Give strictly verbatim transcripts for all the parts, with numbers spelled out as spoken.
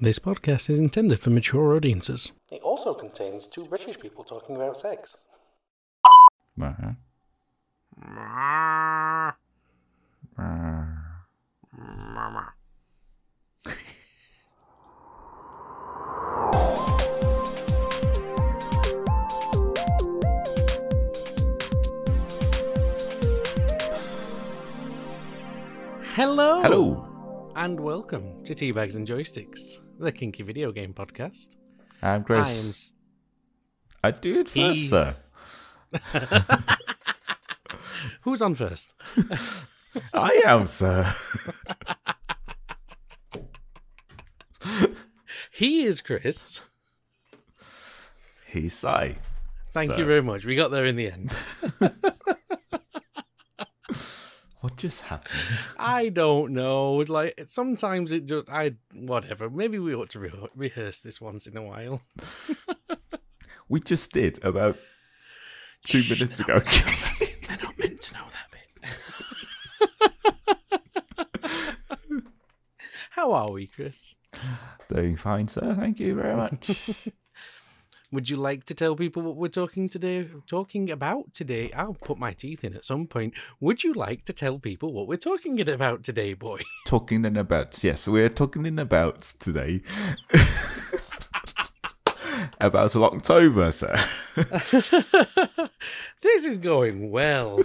This podcast is intended for mature audiences. It also contains two British people talking about sex. Uh-huh. Hello! Hello! And welcome to Teabags and Joysticks, the kinky video game podcast. I'm Chris. I am... S- I do it first, He- sir. Who's on first? I am, sir. He is Chris. He's Si. Thank sir. you very much. We got there in the end. What just happened? I don't know. Like sometimes it just I whatever. Maybe we ought to re- rehearse this once in a while. We just did about two Shh, minutes they're ago. not meant to know that bit. They're not meant to know that bit. How are we, Chris? Doing fine, sir. Thank you very much. Would you like to tell people what we're talking today? Talking about today? I'll put my teeth in at some point. Would you like to tell people what we're talking about today, boy? Talking in about, yes, we're talking in about today. About October, sir. This is going well.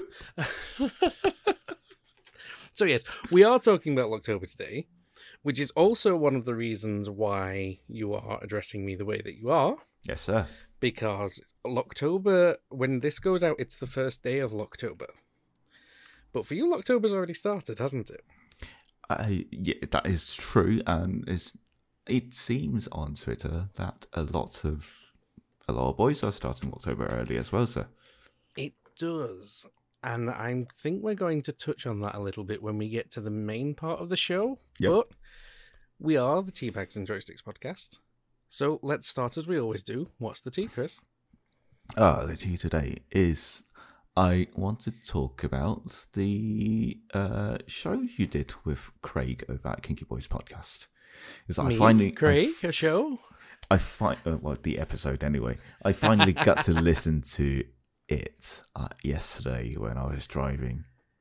So yes, we are talking about October today, which is also one of the reasons why you are addressing me the way that you are. Yes, sir. Because October, when this goes out, it's the first day of October. But for you, October's already started, hasn't it? Uh, yeah, that is true, and it's, it seems on Twitter that a lot of a lot of boys are starting October early as well, sir. It does. And I think we're going to touch on that a little bit when we get to the main part of the show. Yep. But we are the Teabags and Joysticks podcast. So let's start as we always do. What's the tea, Chris? Ah, the tea today is I want to talk about the uh, show you did with Craig over at Kinky Boys Podcast. Because I Me, finally, Craig, I, a show? I find uh, well the episode anyway. I finally got to listen to it uh, yesterday when I was driving.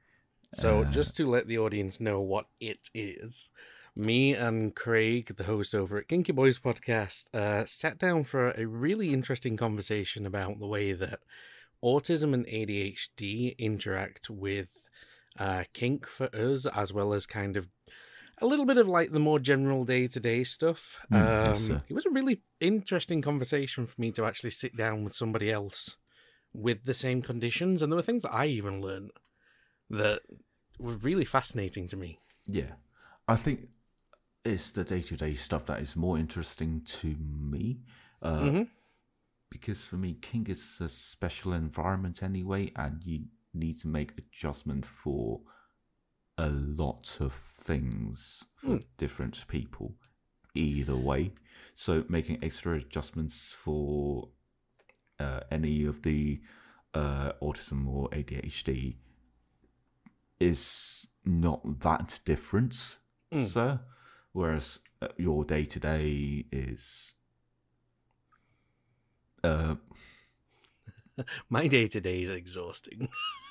So Uh, just to let the audience know what it is, me and Craig, the host over at Kinky Boys Podcast, uh, sat down for a really interesting conversation about the way that autism and A D H D interact with uh, kink for us, as well as kind of a little bit of like the more general day-to-day stuff. Mm, yes, um, sir. it was a really interesting conversation for me to actually sit down with somebody else with the same conditions, and there were things that I even learned that were really fascinating to me. Yeah, I think it's the day-to-day stuff that is more interesting to me. Uh, Mm-hmm. Because for me, kink is a special environment anyway, and you need to make adjustment for a lot of things for Mm. different people either way. So making extra adjustments for uh, any of the uh, autism or A D H D is not that different, Mm. sir. Whereas uh, your day-to-day is... Uh, My day-to-day is exhausting.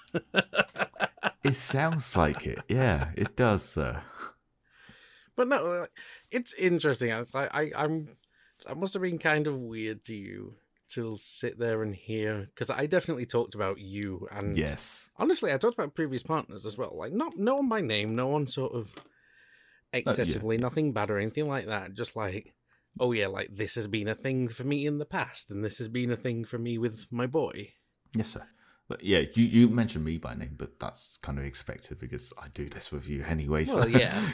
It sounds like it. Yeah, it does, sir. But no, uh, it's interesting. It's like I, I'm. That must have been kind of weird to you to sit there and hear, because I definitely talked about you, and Yes. honestly, I talked about previous partners as well. Like not no one by name, no one sort of excessively, nothing bad or anything like that. Just like, oh yeah, like this has been a thing for me in the past, and this has been a thing for me with my boy. Yes, sir. But yeah, you, you mentioned me by name, but that's kind of expected because I do this with you anyway. So. Well, yeah.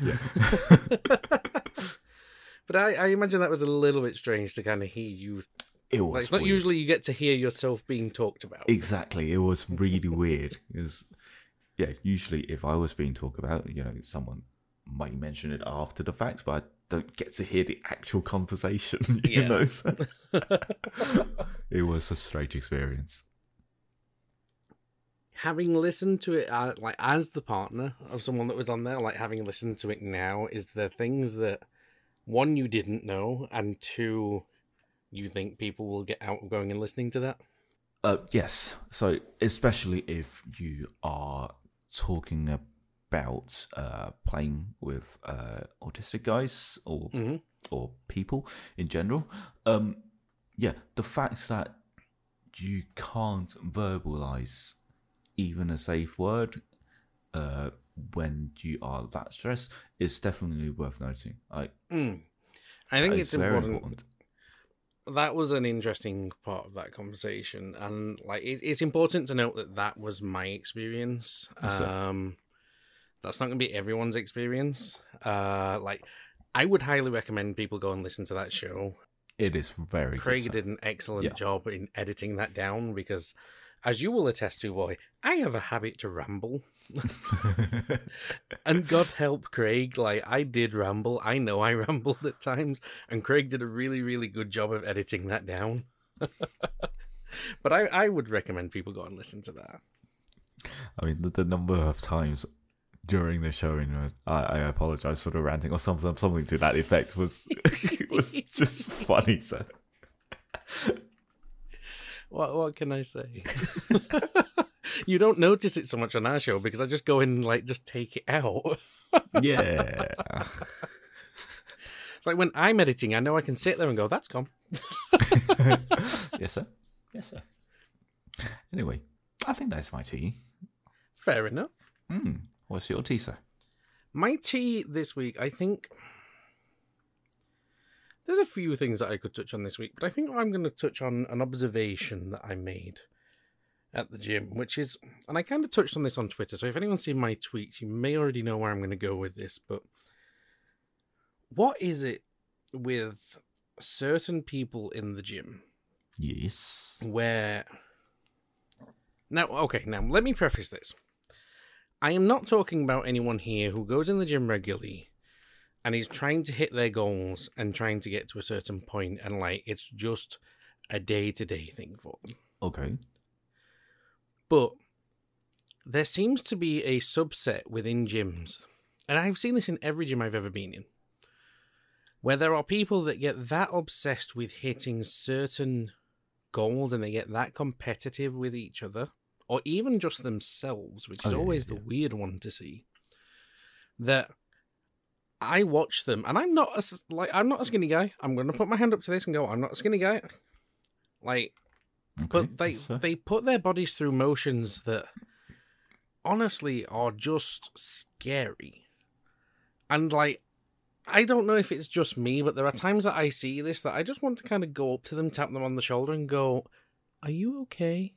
But I, I imagine that was a little bit strange to kind of hear you. It was Like, it's not weird. usually you get to hear yourself being talked about. Exactly. It was really weird. Because, yeah, usually if I was being talked about, you know, someone might mention it after the fact, but I don't get to hear the actual conversation, you Yeah. know? So it was a strange experience. Having listened to it, uh, like as the partner of someone that was on there, like having listened to it now, is there things that one, you didn't know, and two, you think people will get out of going and listening to that? Uh, yes. So, especially if you are talking about uh, playing with uh, autistic guys or Mm-hmm. or people in general, um, yeah, the fact that you can't verbalize even a safe word uh, when you are that stressed is definitely worth noting. Like, Mm. I think it's very important. important. That was an interesting part of that conversation, and like it, it's important to note that that was my experience. Yes, sir. Um, that's not going to be everyone's experience. Uh, like I would highly recommend people go and listen to that show. It is very Craig good. did an excellent Yeah. job in editing that down because, as you will attest to, boy, I have a habit to ramble. And God help Craig, like I did ramble. I know I rambled at times, and Craig did a really, really good job of editing that down. But I, I would recommend people go and listen to that. I mean, the, the number of times during the show, you know, I, I apologize for the ranting or something, something to that effect was was just funny, sir. What what can I say? You don't notice it so much on our show because I just go in and like just take it out. Yeah. It's like when I'm editing, I know I can sit there and go, "That's gone." Yes, sir. Yes, sir. Anyway, I think that's my tea. Fair enough. Hmm. What's your tea, sir? My tea this week, I think. There's a few things that I could touch on this week, but I think I'm going to touch on an observation that I made at the gym, which is, and I kind of touched on this on Twitter, so if anyone's seen my tweets, you may already know where I'm going to go with this, but what is it with certain people in the gym Yes. where... Now, okay, now let me preface this. I am not talking about anyone here who goes in the gym regularly and is trying to hit their goals and trying to get to a certain point, and like it's just a day-to-day thing for them. Okay. But there seems to be a subset within gyms, and I've seen this in every gym I've ever been in, where there are people that get that obsessed with hitting certain goals and they get that competitive with each other, or even just themselves, which is Oh, yeah, always yeah, the yeah. weird one to see, that I watch them, and I'm not a, like I'm not a skinny guy. I'm going to put my hand up to this and go, I'm not a skinny guy. Like, Okay. but they Yes, sir. they put their bodies through motions that honestly are just scary. And like, I don't know if it's just me, but there are times that I see this that I just want to kind of go up to them, tap them on the shoulder, and go, "Are you okay?"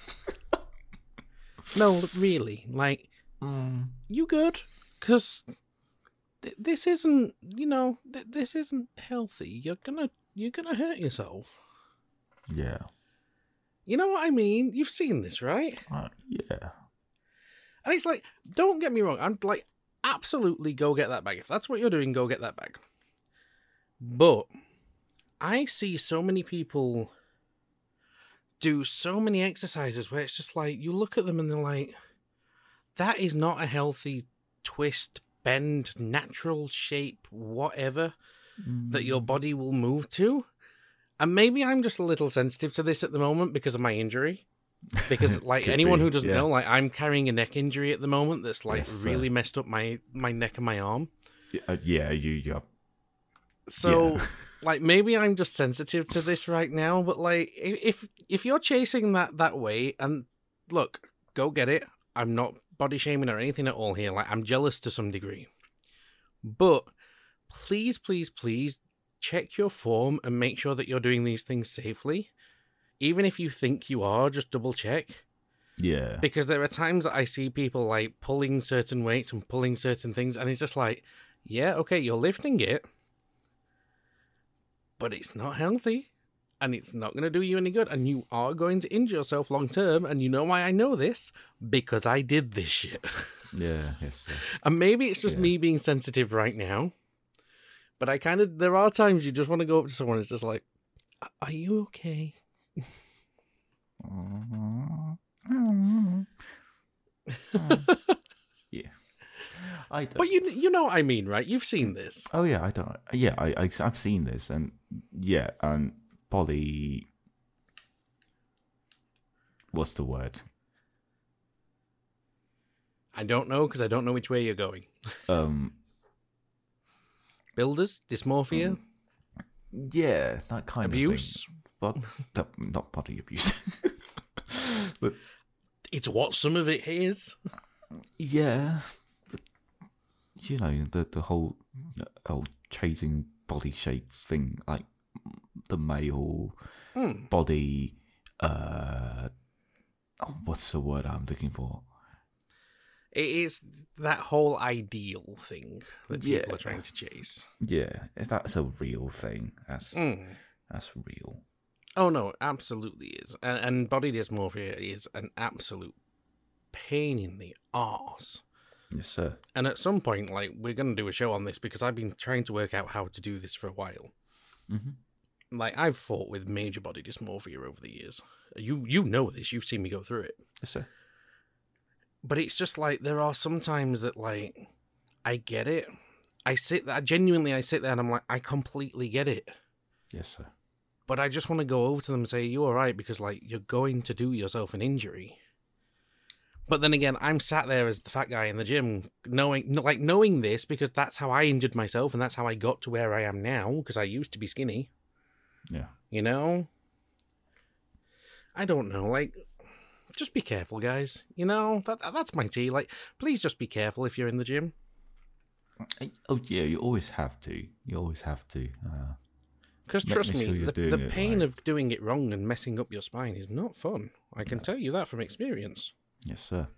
No, really, like, Mm. you good? Because th- this isn't, you know, th- this isn't healthy. You're gonna you're gonna hurt yourself. Yeah. You know what I mean? You've seen this, right? Uh, yeah. And it's like, don't get me wrong, I'm like, absolutely go get that bag. If that's what you're doing, go get that bag. But I see so many people do so many exercises where it's just like, you look at them and they're like, that is not a healthy twist, bend, natural shape, whatever that your body will move to. And maybe I'm just a little sensitive to this at the moment because of my injury. Because like Could anyone be, who doesn't yeah. know, like I'm carrying a neck injury at the moment that's like Yes, sir. really messed up my my neck and my arm. Yeah, uh, yeah, you, you. So Yeah. like maybe I'm just sensitive to this right now. But like i- if if you're chasing that that way, and look, go get it. I'm not body shaming or anything at all here. Like I'm jealous to some degree, but please, please, please check your form and make sure that you're doing these things safely. Even if you think you are, just double check. Yeah. Because there are times that I see people like pulling certain weights and pulling certain things, and it's just like, yeah, okay, you're lifting it, but it's not healthy, and it's not going to do you any good, and you are going to injure yourself long term, and you know why I know this? Because I did this shit. Yeah. Yes, sir. And maybe it's just Yeah. me being sensitive right now, but I kind of, there are times you just want to go up to someone and it's just like, are you okay? Yeah. I don't. But you you know what I mean, right? You've seen this. Oh yeah, I don't. Yeah, I, I I've seen this, and yeah, and body. What's the word? I don't know because I don't know which way you're going. Um. Builders, dysmorphia, Yeah, that kind abuse. of thing. But not body abuse. But It's what some of it is. yeah, but, you know the the whole whole chasing body shape thing, like the male Hmm. body. Uh, oh, what's the word I'm looking for? It is that whole ideal thing that people Yeah. are trying to chase. Yeah, if that's a real thing, that's Mm. that's real. Oh no, it absolutely is. And, and body dysmorphia is an absolute pain in the arse. Yes, sir. And at some point, like, we're going to do a show on this because I've been trying to work out how to do this for a while. Mm-hmm. Like, I've fought with major body dysmorphia over the years. You you know this. You've seen me go through it. Yes, sir. But it's just like, there are some times that, like, I get it. I sit there, genuinely, I sit there and I'm like, I completely get it. Yes, sir. But I just want to go over to them and say, you all right? Because, like, you're going to do yourself an injury. But then again, I'm sat there as the fat guy in the gym, knowing, like, knowing this because that's how I injured myself and that's how I got to where I am now, because I used to be skinny. Yeah. You know? I don't know, like, just be careful, guys. You know, that, that's my tea. Like, please just be careful if you're in the gym. Oh yeah, you always have to. You always have to. Uh, Because Let trust me me, show you the, doing the it pain right. of doing it wrong and messing up your spine is not fun. I can tell you that from experience. yes, sir.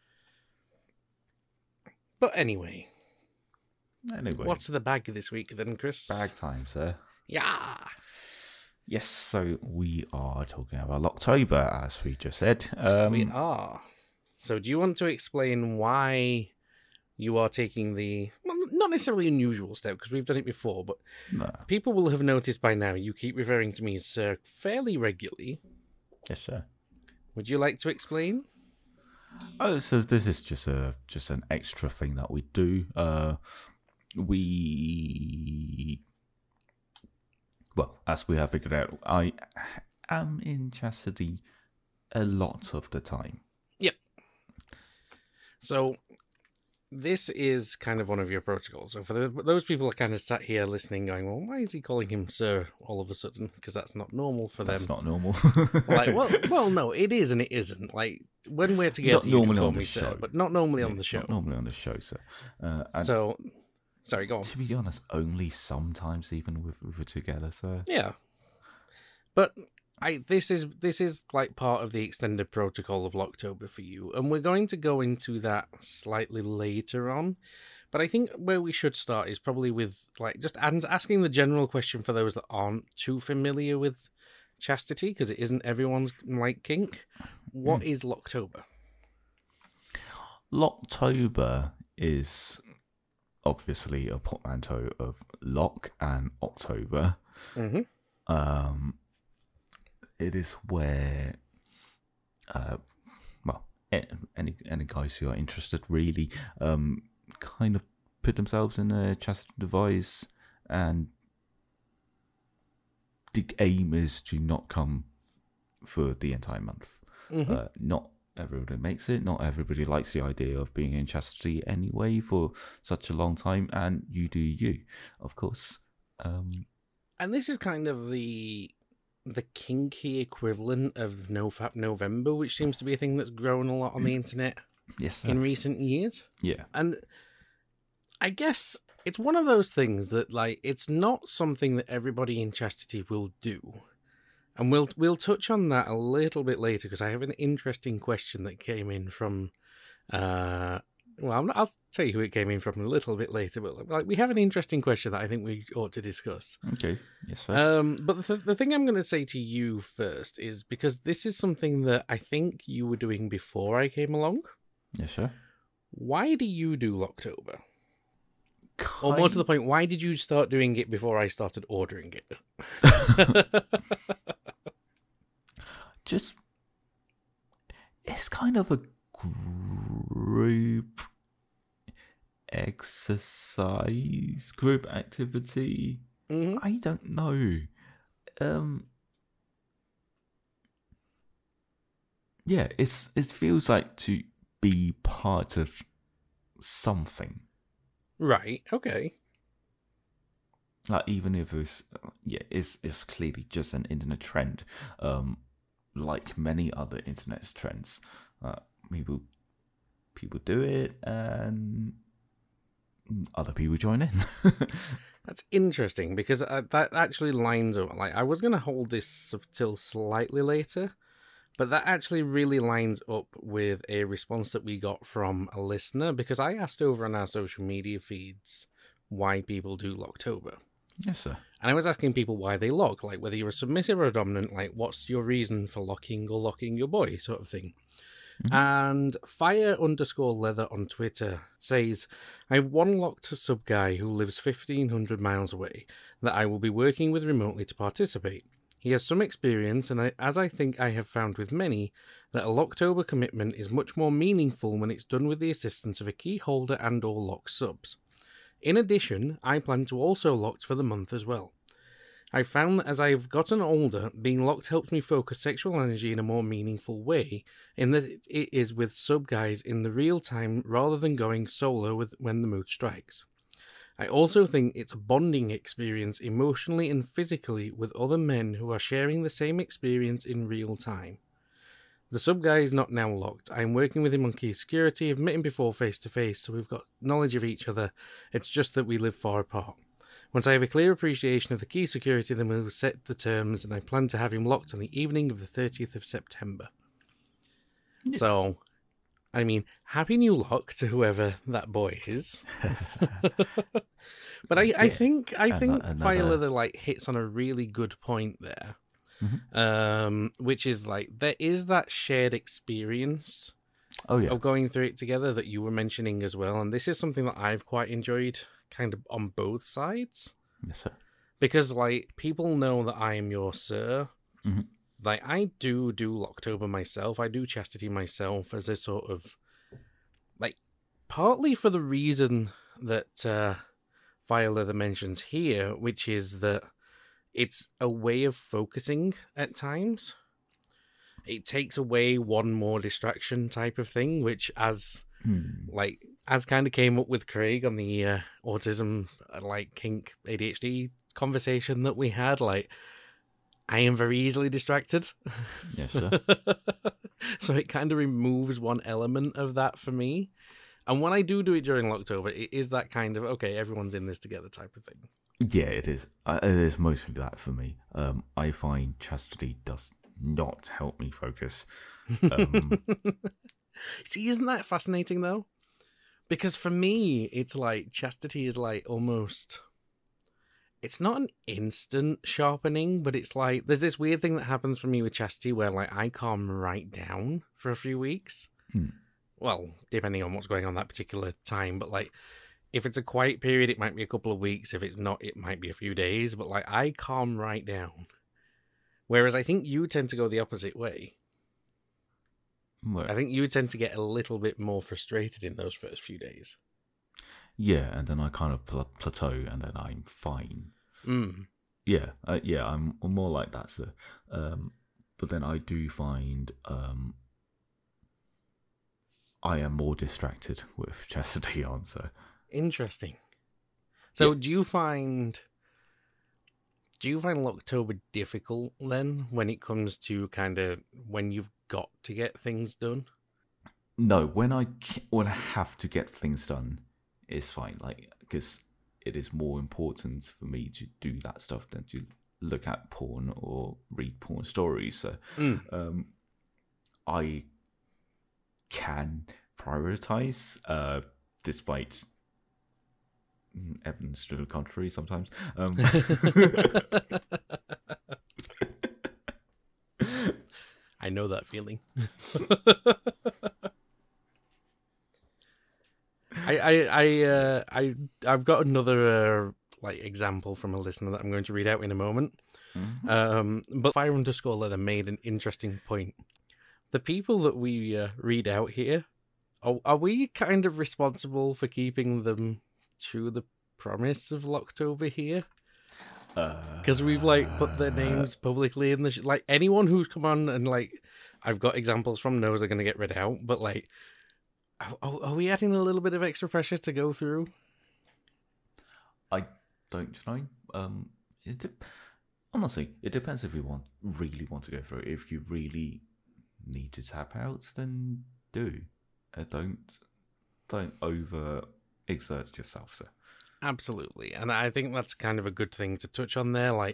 But anyway, Anyway, what's the bag this week then, Chris? bag time, sir? Yeah. Yes, so we are talking about October, as we just said. Um, We are. So do you want to explain why you are taking the, well, not necessarily unusual step, because we've done it before, but no. people will have noticed by now you keep referring to me as Sir fairly regularly. Yes, sir. Would you like to explain? Oh, so this is just a just an extra thing that we do. Uh, we, well, as we have figured out, I am in chastity a lot of the time. Yep. So this is kind of one of your protocols. So for the, those people that kind of sat here listening going, well, why is he calling him Sir all of a sudden? Because that's not normal for That's them. not normal. Like, well, well, no, it is and it isn't. Like, when we're together, Not you do normally call on the me Sir, show. but not normally Yeah, on the show. Not normally on the show, sir. Uh, and So, sorry, go on. to be honest, only sometimes even with if we're together, sir. Yeah, but I this is this is like part of the extended protocol of Locktober for you, and we're going to go into that slightly later on. But I think where we should start is probably with like just an- asking the general question for those that aren't too familiar with chastity, because it isn't everyone's like kink. What is Locktober? Locktober is obviously a portmanteau of Lock and October. Mm-hmm. Um, it is where, uh, well, a- any any guys who are interested really, um, kind of put themselves in a chastity device, and the aim is to not come for the entire month. Mm-hmm. Uh, not everybody makes it. Not everybody likes the idea of being in chastity anyway for such a long time, and you do you, of course. Um, And this is kind of the the kinky equivalent of NoFap November, which seems to be a thing that's grown a lot on the internet yes, sir. in recent years. Yeah. And I guess it's one of those things that, like, it's not something that everybody in chastity will do. And we'll we'll touch on that a little bit later, because I have an interesting question that came in from... Uh, well, I'm not, I'll tell you who it came in from a little bit later, but like we have an interesting question that I think we ought to discuss. Okay. Yes, sir. Um, but the, the thing I'm going to say to you first is, because this is something that I think you were doing before I came along. Yes, sir. Why do you do Locktober? Or more to the point, why did you start doing it before I started ordering it? Just, it's kind of a group exercise group activity. Mm-hmm. I don't know. Um, yeah, it's it feels like to be part of something. Right. Okay. Like even if it's yeah, it's it's clearly just an internet trend. Um, like many other internet trends, uh, people people do it and other people join in. That's interesting because uh, that actually lines up. Like, I was going to hold this till slightly later, but that actually really lines up with a response that we got from a listener because I asked over on our social media feeds why people do Locktober. Yes, sir. And I was asking people why they lock, like whether you're a submissive or a dominant, like what's your reason for locking or locking your boy, sort of thing. Mm-hmm. And fire underscore leather on Twitter says, I have one locked sub guy who lives fifteen hundred miles away that I will be working with remotely to participate. He has some experience, and I, as I think I have found with many, that a Locktober commitment is much more meaningful when it's done with the assistance of a key holder and or locked subs. In addition, I plan to also locked for the month as well. I found that as I have gotten older, being locked helps me focus sexual energy in a more meaningful way, in that it is with sub guys in the real time rather than going solo with when the mood strikes. I also think it's a bonding experience emotionally and physically with other men who are sharing the same experience in real time. The sub guy is not now locked. I am working with him on key security. I've met him before face to face, so we've got knowledge of each other. It's just that we live far apart. Once I have a clear appreciation of the key security, then we'll set the terms, and I plan to have him locked on the evening of the thirtieth of September. Yeah. So, I mean, happy new lock to whoever that boy is. But I, yeah. I think I think another... Viola like hits on a really good point there, mm-hmm. um, which is like there is that shared experience oh, yeah. of going through it together that you were mentioning as well, and this is something that I've quite enjoyed. Kind of on both sides. Yes, sir. Because, like, people know that I am your sir. Mm-hmm. Like, I do do Locktober myself. I do chastity myself as a sort of, like, partly for the reason that uh, Viola mentions here, which is that it's a way of focusing at times. It takes away one more distraction type of thing, which as, hmm. like... As kind of came up with Craig on the uh, autism, like kink, A D H D conversation that we had, like, I am very easily distracted. Yes, sir. So it kind of removes one element of that for me. And when I do do it during Locktober, it is that kind of, okay, everyone's in this together type of thing. Yeah, it is. Uh, it is mostly that for me. Um, I find chastity does not help me focus. Um... See, isn't that fascinating, though? Because for me, it's like chastity is like almost, it's not an instant sharpening, but it's like, there's this weird thing that happens for me with chastity where like I calm right down for a few weeks. Hmm. Well, depending on what's going on that particular time, but like if it's a quiet period, it might be a couple of weeks. If it's not, it might be a few days, but like I calm right down. Whereas I think you tend to go the opposite way. Well, I think you tend to get a little bit more frustrated in those first few days. Yeah, and then I kind of pl- plateau, and then I'm fine. Mm. Yeah, uh, yeah, I'm more like that, sir. Um, but then I do find um, I am more distracted with chastity on. So interesting. So, yeah. do you find do you find Locktober difficult then when it comes to kind of when you've got to get things done? No, when I when I have to get things done, it's fine. Like because it is more important for me to do that stuff than to look at porn or read porn stories. So mm. um, I can prioritize, uh, despite evidence to the contrary sometimes. Um, I know that feeling. I I I uh, I I've got another uh, like example from a listener that I'm going to read out in a moment. Mm-hmm. Um, but Fire underscore Leather made an interesting point. The people that we uh, read out here Are, are we kind of responsible for keeping them to the promise of Locktober here? Because Uh, we've like put their names publicly in the sh- like anyone who's come on and like I've got examples from knows they're going to get read out, but like are, are we adding a little bit of extra pressure to go through? I don't know. Um, it de- honestly, it depends if you want really want to go through it. If you really need to tap out, then do. Uh, don't don't over exert yourself, sir. Absolutely, and I think that's kind of a good thing to touch on there. Like,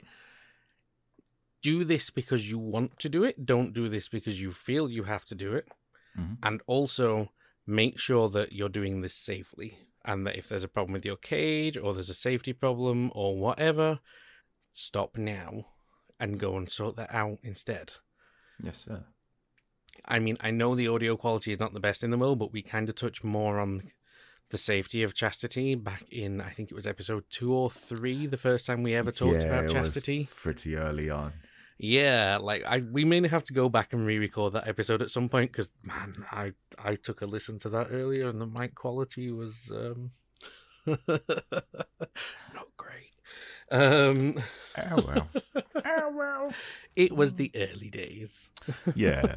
do this because you want to do it. Don't do this because you feel you have to do it. Mm-hmm. And also make sure that you're doing this safely. And that if there's a problem with your cage or there's a safety problem or whatever, stop now and go and sort that out instead. Yes, sir. I mean, I know the audio quality is not the best in the world, but we kind of touch more on the safety of chastity back in, I think it was episode two or three, the first time we ever talked yeah, about it chastity. Was pretty early on. Yeah, like I, we may have to go back and re-record that episode at some point because, man, I, I took a listen to that earlier and the mic quality was um, not great. Um, oh well, oh well. It was the early days. Yeah,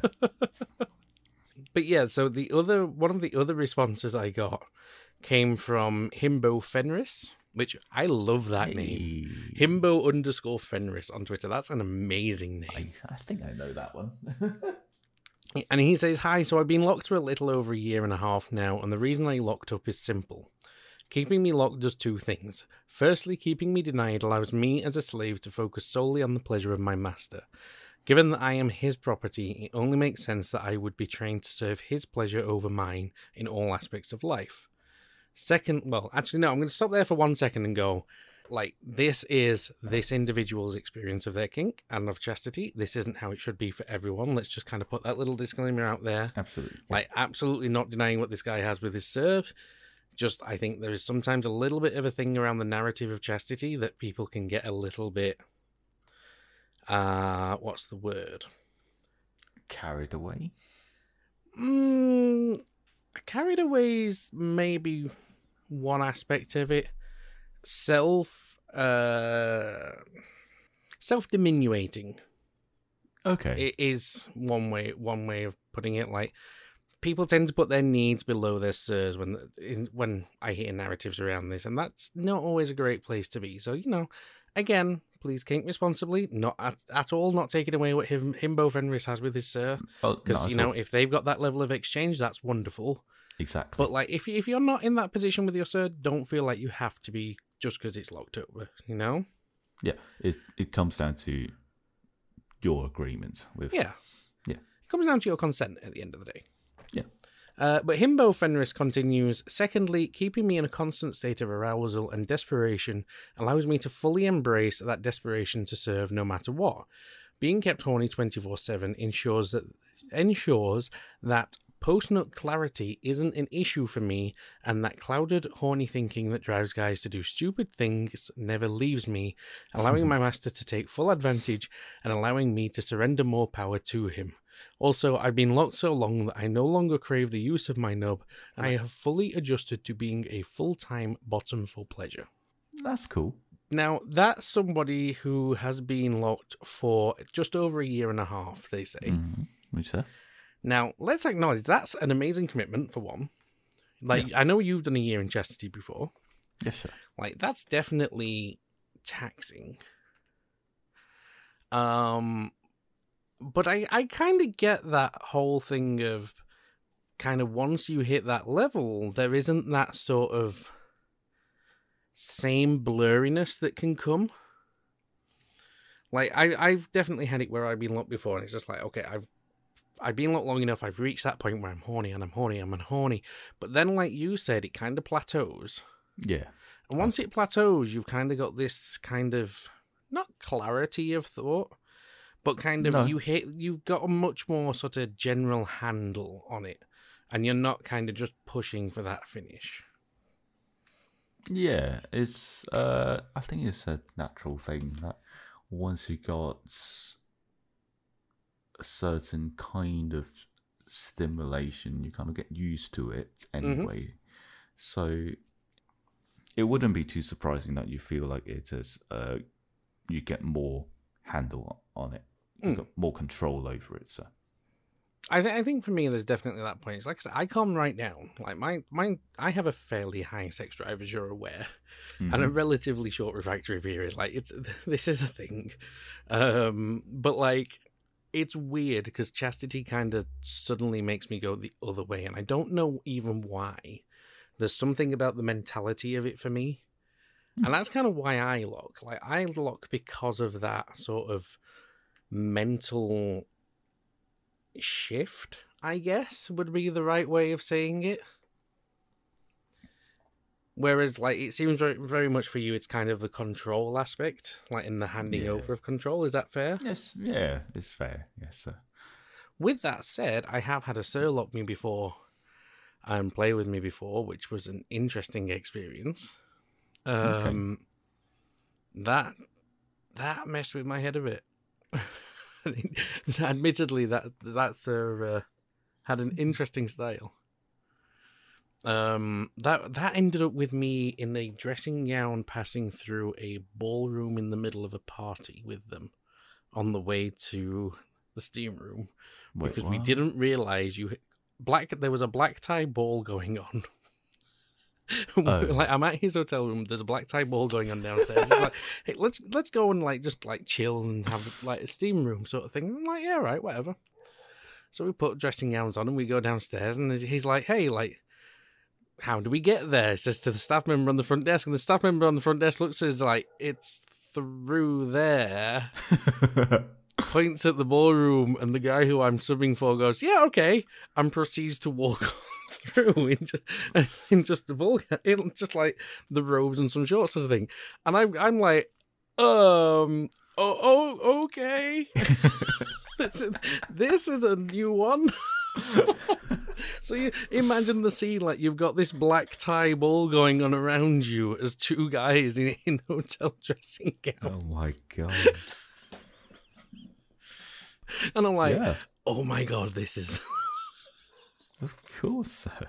but yeah. So the other one of the other responses I got came from Himbo Fenris, which I love that hey. name. Himbo underscore Fenris on Twitter. That's an amazing name. I, I think I know that one. And he says, hi, so I've been locked for a little over a year and a half now, and the reason I locked up is simple. Keeping me locked does two things. Firstly, keeping me denied allows me as a slave to focus solely on the pleasure of my master. Given that I am his property, it only makes sense that I would be trained to serve his pleasure over mine in all aspects of life. Second, well, actually, no, I'm going to stop there for one second and go, like, this is this individual's experience of their kink and of chastity. This isn't how it should be for everyone. Let's just kind of put that little disclaimer out there. Absolutely. Like, absolutely not denying what this guy has with his serve. Just, I think there is sometimes a little bit of a thing around the narrative of chastity that people can get a little bit, uh, what's the word? Carried away? Mm, carried away is maybe one aspect of it. Self, uh, self-diminuating. Okay. It is one way, one way of putting it. Like, people tend to put their needs below their sirs when in, when I hear narratives around this, and that's not always a great place to be. So, you know, again, please kink responsibly. Not at, at all, not taking away what him, Himbo Fenris has with his sir. Because, Oh, you know, all. If they've got that level of exchange, that's wonderful. Exactly. But, like, if, if you're not in that position with your sir, don't feel like you have to be just because it's locked up, you know? Yeah, it, it comes down to your agreement with... Yeah. Yeah. It comes down to your consent at the end of the day. Yeah. Uh, but Himbo Fenris continues, secondly, keeping me in a constant state of arousal and desperation allows me to fully embrace that desperation to serve no matter what. Being kept horny twenty-four seven ensures that ensures that post-nut clarity isn't an issue for me, and that clouded, horny thinking that drives guys to do stupid things never leaves me, allowing my master to take full advantage and allowing me to surrender more power to him. Also, I've been locked so long that I no longer crave the use of my nub, and I have fully adjusted to being a full-time bottom for pleasure. That's cool. Now, that's somebody who has been locked for just over a year and a half, they say. Mm-hmm. Which, sir? Now, let's acknowledge that's an amazing commitment, for one. Like, yeah. I know you've done a year in chastity before. Yes, sir. Like, that's definitely taxing. Um... But I, I kind of get that whole thing of kind of once you hit that level, there isn't that sort of same blurriness that can come. Like, I, I've definitely had it where I've been locked before, and it's just like, okay, I've I've been locked long enough, I've reached that point where I'm horny, and I'm horny, and I'm horny. But then, like you said, it kind of plateaus. Yeah. And once it plateaus, you've kind of got this kind of, not clarity of thought, but kind of, no. you hit, you've got a much more sort of general handle on it, and you're not kind of just pushing for that finish. Yeah, it's, uh, I think it's a natural thing that once you got a certain kind of stimulation, you kind of get used to it anyway. Mm-hmm. So it wouldn't be too surprising that you feel like it is, uh, you get more handle on it, you mm. got more control over it. So I, th- I think for me, there's definitely that point. It's like I said, I calm right down. Like my, my, I have a fairly high sex drive, as you're aware, mm-hmm. and a relatively short refractory period. Like it's, this is a thing. Um, but like, it's weird because chastity kind of suddenly makes me go the other way. And I don't know even why. There's something about the mentality of it for me. Mm. And that's kind of why I lock. Like I lock because of that sort of mental shift, I guess, would be the right way of saying it. Whereas, like, it seems very, very much for you, it's kind of the control aspect, like in the handing yeah. over of control. Is that fair? Yes, yeah, it's fair. Yes, sir. With that said, I have had a Sir lock me before and play with me before, which was an interesting experience. Um, okay. That that messed with my head a bit. Admittedly, that that's uh, had an interesting style. Um, that that ended up with me in a dressing gown, passing through a ballroom in the middle of a party with them, on the way to the steam room, Wait, because what? we didn't realize you black. There was a black tie ball going on. Oh. Like I'm at his hotel room. There's a black tie ball going on downstairs. It's like, hey, let's let's go and like just like chill and have like a steam room sort of thing. I'm like, yeah, right, whatever. So we put dressing gowns on and we go downstairs, and he's like, hey, like, how do we get there? It says to the staff member on the front desk, and the staff member on the front desk looks at us like, it's through there. Points at the ballroom, and the guy who I'm subbing for goes, yeah, okay, and proceeds to walk through in just, in just the ball, in just like the robes and some shorts sort of thing. And I'm, I'm like, um, oh, oh okay. this, is, this is a new one. So you imagine the scene, like you've got this black tie ball going on around you as two guys in, in hotel dressing gowns. Oh my God. And I'm like, yeah. oh my God, this is... Of course, sir.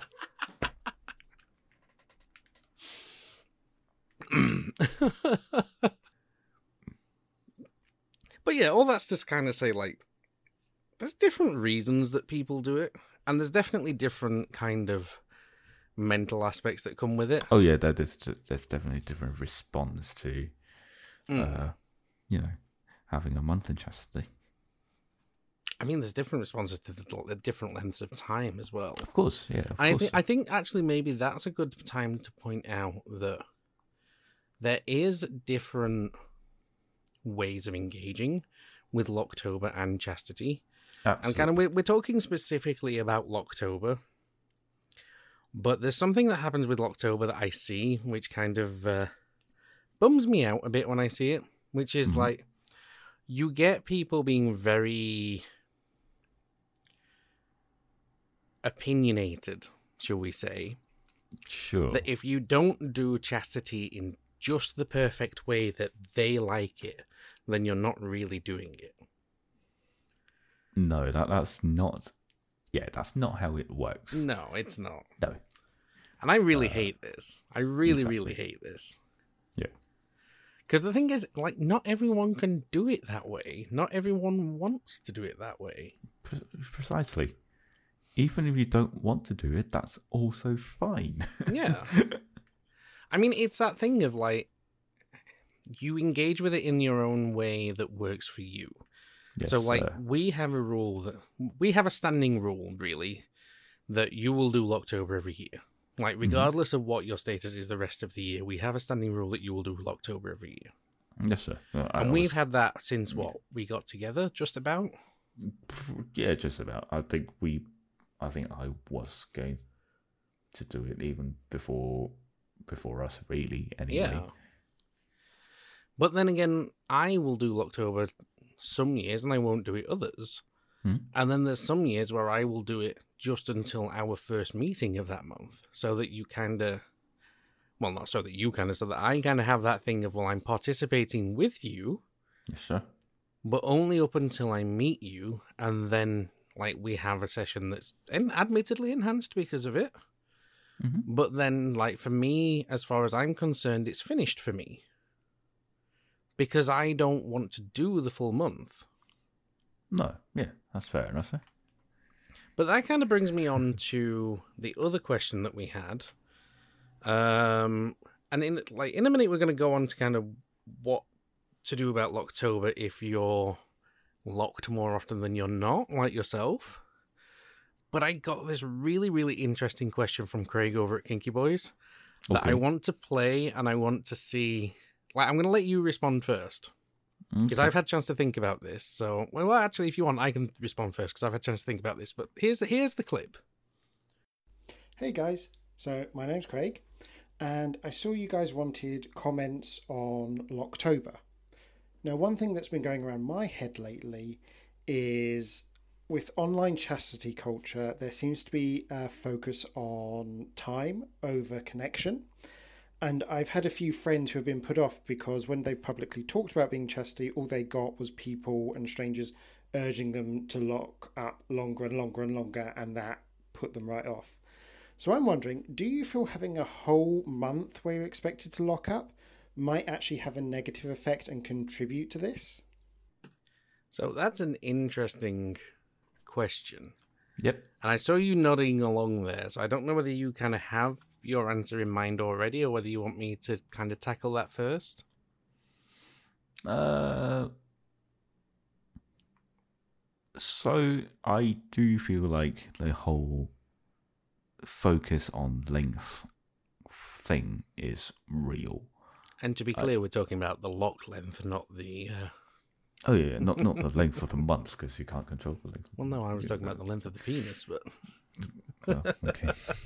But yeah, all that's just kind of say, like, there's different reasons that people do it, and there's definitely different kind of mental aspects that come with it. Oh yeah, that is there's definitely a different response to, mm. uh, you know, having a month in chastity. I mean, there's different responses to the, the different lengths of time as well. Of course, yeah. Of I course. think I think actually maybe that's a good time to point out that there is different ways of engaging with Locktober and chastity. Absolutely. And kind of we're, we're talking specifically about Locktober, but there's something that happens with Locktober that I see, which kind of uh, bums me out a bit when I see it, which is mm-hmm. like you get people being very opinionated, shall we say. Sure. That if you don't do chastity in just the perfect way that they like it, then you're not really doing it. No, that that's not... Yeah, that's not how it works. No, it's not. No. And I really uh, hate this. I really, exactly. really hate this. Yeah. Because the thing is, like, not everyone can do it that way. Not everyone wants to do it that way. Pre- precisely. Even if you don't want to do it, that's also fine. Yeah. I mean, it's that thing of, like, you engage with it in your own way that works for you. Yes, so, like, uh... we have a rule that... We have a standing rule, really, that you will do Locktober every year. Like, regardless mm-hmm. of what your status is the rest of the year, we have a standing rule that you will do Locktober every year. Yes, sir. Well, and was... we've had that since, what, we got together, just about? Yeah, just about. I think we... I think I was going to do it even before before us, really, anyway. Yeah. But then again, I will do Locktober some years and I won't do it others. Hmm? And then there's some years where I will do it just until our first meeting of that month, so that you kind of, well, not so that you kind of, so that I kind of have that thing of, well, I'm participating with you. Yes, sir. But only up until I meet you, and then, like we have a session that's en- admittedly enhanced because of it. Mm-hmm. But then, like, for me, as far as I'm concerned, it's finished for me. Because I don't want to do the full month. No, yeah, that's fair enough, sir. But that kind of brings me on to the other question that we had. Um, and in like in a minute, we're going to go on to kind of what to do about Locktober if you're locked more often than you're not, like yourself. But I got this really, really interesting question from Craig over at Kinky Boys that Okay. I want to play, and I want to see. Like, I'm going to let you respond first because Okay. I've had a chance to think about this. So, well, actually, if you want, I can respond first because I've had a chance to think about this. But here's the, here's the clip. Hey guys, so my name's Craig, and I saw you guys wanted comments on Locktober. Now, one thing that's been going around my head lately is with online chastity culture, there seems to be a focus on time over connection. And I've had a few friends who have been put off because when they've publicly talked about being chastity, all they got was people and strangers urging them to lock up longer and longer and longer, and that put them right off. So I'm wondering, do you feel having a whole month where you're expected to lock up might actually have a negative effect and contribute to this? So that's an interesting question. Yep. And I saw you nodding along there, so I don't know whether you kind of have your answer in mind already or whether you want me to kind of tackle that first. Uh, so I do feel like the whole focus on length thing is real. And to be clear, uh, we're talking about the lock length, not the... Uh... Oh yeah, not not the length of the month, because you can't control the length. Well, no, I was talking about the length of the penis, but... Oh, okay.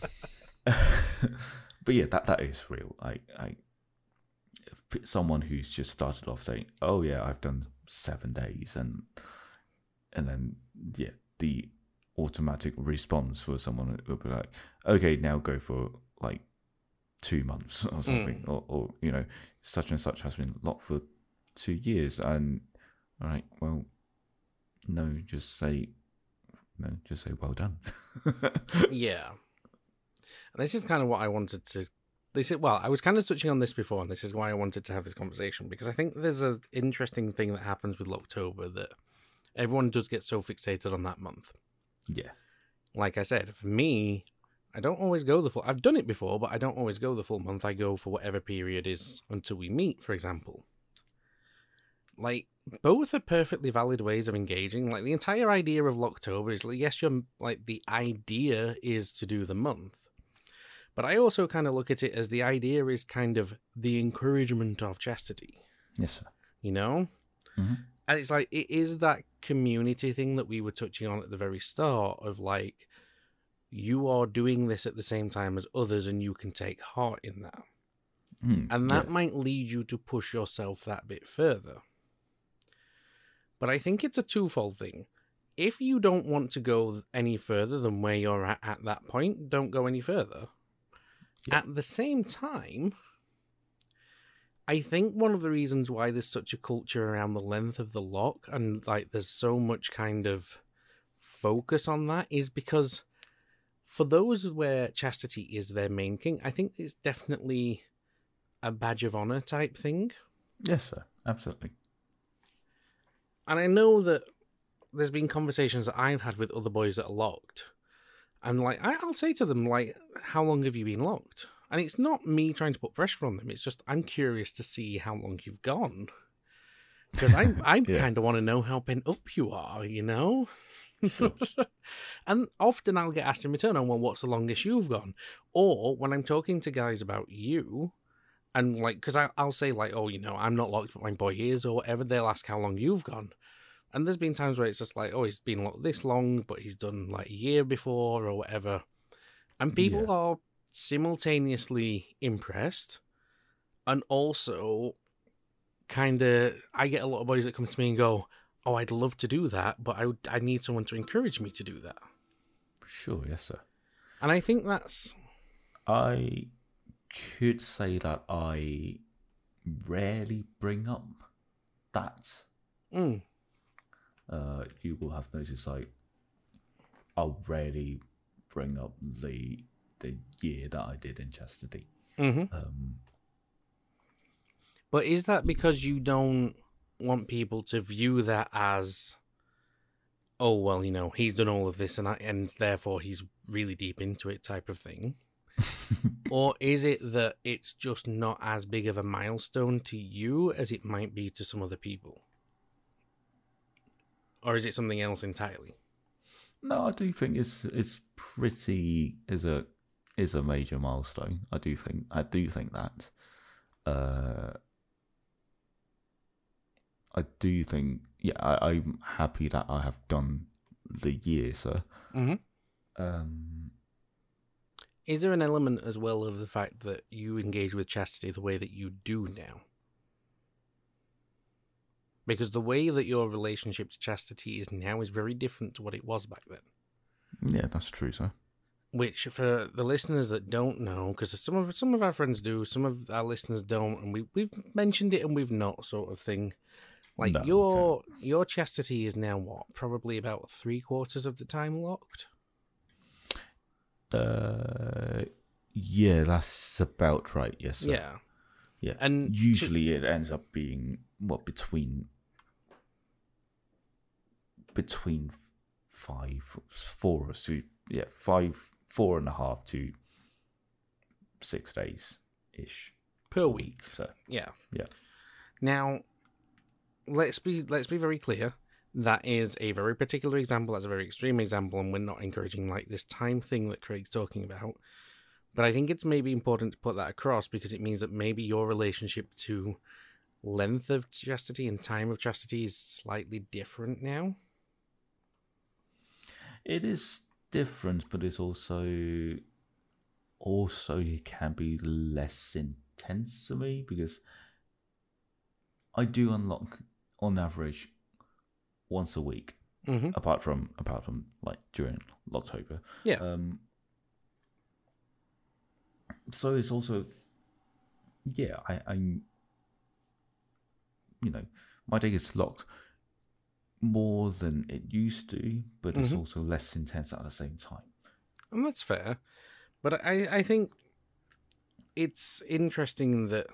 But yeah, that that is real. I, I, someone who's just started off saying, "Oh yeah, I've done seven days," and and then yeah, the automatic response for someone would be like, "Okay, now go for like two months or something," mm. or or you know, such and such has been locked for two years, and all right, well, no, just say no, just say well done. Yeah. And this is kind of what I wanted to... This is, well, I was kind of touching on this before, and this is why I wanted to have this conversation, because I think there's an interesting thing that happens with Locktober that everyone does get so fixated on that month. Yeah. Like I said, for me, I don't always go the full... I've done it before, but I don't always go the full month. I go for whatever period is until we meet, for example. Like, both are perfectly valid ways of engaging. Like, the entire idea of Locktober is, like, yes, you're, like, the idea is to do the month. But I also kind of look at it as the idea is kind of the encouragement of chastity. Yes, sir. You know? Mm-hmm. And it's like, it is that community thing that we were touching on at the very start of like, you are doing this at the same time as others and you can take heart in that. Mm, and that yeah. might lead you to push yourself that bit further. But I think it's a twofold thing. If you don't want to go any further than where you're at at that point, don't go any further. Yeah. At the same time, I think one of the reasons why there's such a culture around the length of the lock and like there's so much kind of focus on that is because for those where chastity is their main king, I think it's definitely a badge of honor type thing. Yes, sir. Absolutely. And I know that there's been conversations that I've had with other boys that are locked. And like, I'll say to them, like, how long have you been locked? And it's not me trying to put pressure on them. It's just, I'm curious to see how long you've gone. Because I, I yeah. kind of want to know how bent up you are, you know? Sure. And often I'll get asked in return, oh, well, what's the longest you've gone? Or when I'm talking to guys about you, and like, because I'll say like, oh, you know, I'm not locked, but my boy is, or whatever, they'll ask how long you've gone. And there's been times where it's just like, oh, he's been locked this long, but he's done like a year before or whatever. And people yeah. are simultaneously impressed. And also kind of, I get a lot of boys that come to me and go, oh, I'd love to do that, but I, would, I need someone to encourage me to do that. Sure, yes, sir. And I think that's... I could say that I rarely bring up that. Mm. Uh, you will have noticed, like, I'll rarely bring up the the year that I did in chastity. Mm-hmm. Um, But is that because you don't want people to view that as, oh, well, you know, he's done all of this and I, and therefore he's really deep into it type of thing? Or is it that it's just not as big of a milestone to you as it might be to some other people? Or is it something else entirely? no, I do think it's it's pretty is a is a major milestone. I do think I do think that. Uh, I do think yeah, I, I'm happy that I have done the year, so. Mm-hmm. Um, Is there an element as well of the fact that you engage with chastity the way that you do now? Because the way that your relationship to chastity is now is very different to what it was back then. yeah, that's true, so. Which, for the listeners that don't know, because some of some of our friends do, some of our listeners don't, and we we've mentioned it and we've not, sort of thing. Like No, your your chastity is now what? Probably about three quarters of the time locked. Uh, yeah, that's about right. Yes, sir. Yeah, yeah. and Usually it ends up being what between between five, four or two. Yeah, five, four and a half to six days ish per week. So Yeah, yeah. Now, let's be let's be very clear. That is a very particular example. That's a very extreme example, and we're not encouraging like this time thing that Craig's talking about. But I think it's maybe important to put that across because it means that maybe your relationship to length of chastity and time of chastity is slightly different now. It is different, but it's also also it can be less intense to me because I do unlock on average once a week, Mm-hmm. apart from apart from like during October. Yeah. Um, so it's also, yeah, I, I'm, you know, my day is locked more than it used to, but it's Mhm. also less intense at the same time. And that's fair. But I, I think it's interesting that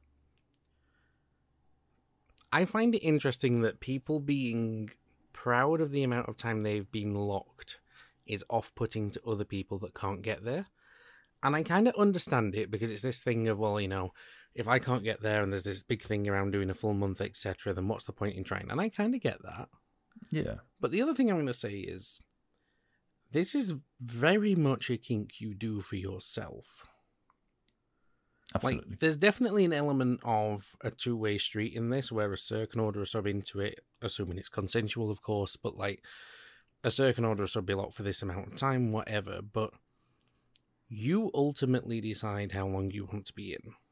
I find it interesting that people being proud of the amount of time they've been locked is off-putting to other people that can't get there. And I kind of understand it because it's this thing of, well, you know, if I can't get there and there's this big thing around doing a full month, et cetera, then what's the point in trying? And I kind of get that. Yeah. But the other thing I'm going to say is, this is very much a kink you do for yourself. Absolutely. Like, there's definitely an element of a two-way street in this, where a sir can order a sub into it, assuming it's consensual, of course, but, like, a sir can order a sub be locked for this amount of time, whatever, but you ultimately decide how long you want to be in.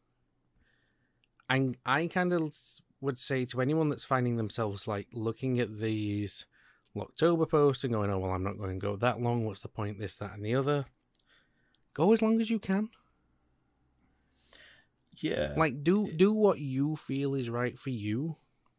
And I kind of would say to anyone that's finding themselves, like, looking at these Locktober posts and going, oh, well, I'm not going to go that long, what's the point, this, that, and the other, go as long as you can. Yeah. Like, do do what you feel is right for you.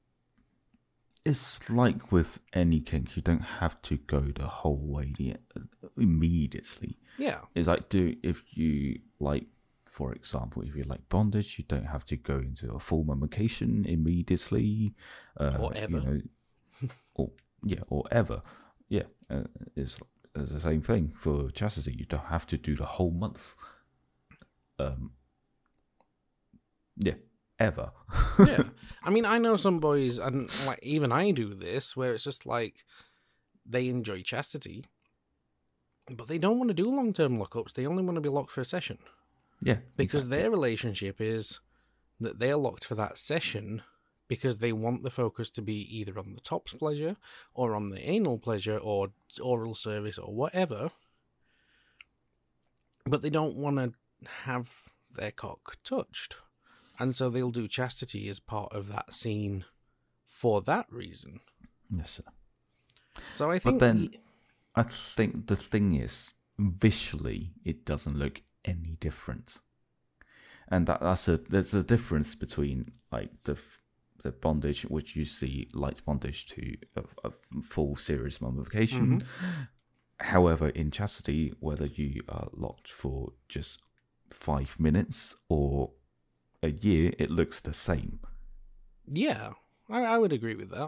It's like with any kink, you don't have to go the whole way immediately. Yeah. It's like, do if you like, for example, if you like bondage, you don't have to go into a full mummification immediately. Uh, Or ever. You know, or, yeah, or ever. Yeah, uh, it's, it's the same thing for chastity. You don't have to do the whole month. Um. Yeah, ever. Yeah. I mean, I know some boys, and like even I do this, where it's just like they enjoy chastity, but they don't want to do long-term lockups. They only want to be locked for a session. Yeah, Because exactly. their relationship is that they're locked for that session because they want the focus to be either on the tops pleasure or on the anal pleasure or oral service or whatever. But they don't want to have their cock touched. And so they'll do chastity as part of that scene for that reason. Yes, sir. So I think... But then, I think the thing is, visually, it doesn't look any different, and that that's a there's a difference between like the the bondage, which you see light bondage, to a, a full serious mummification. Mm-hmm. However, in chastity, whether you are locked for just five minutes or a year, it looks the same. Yeah, I, I would agree with that.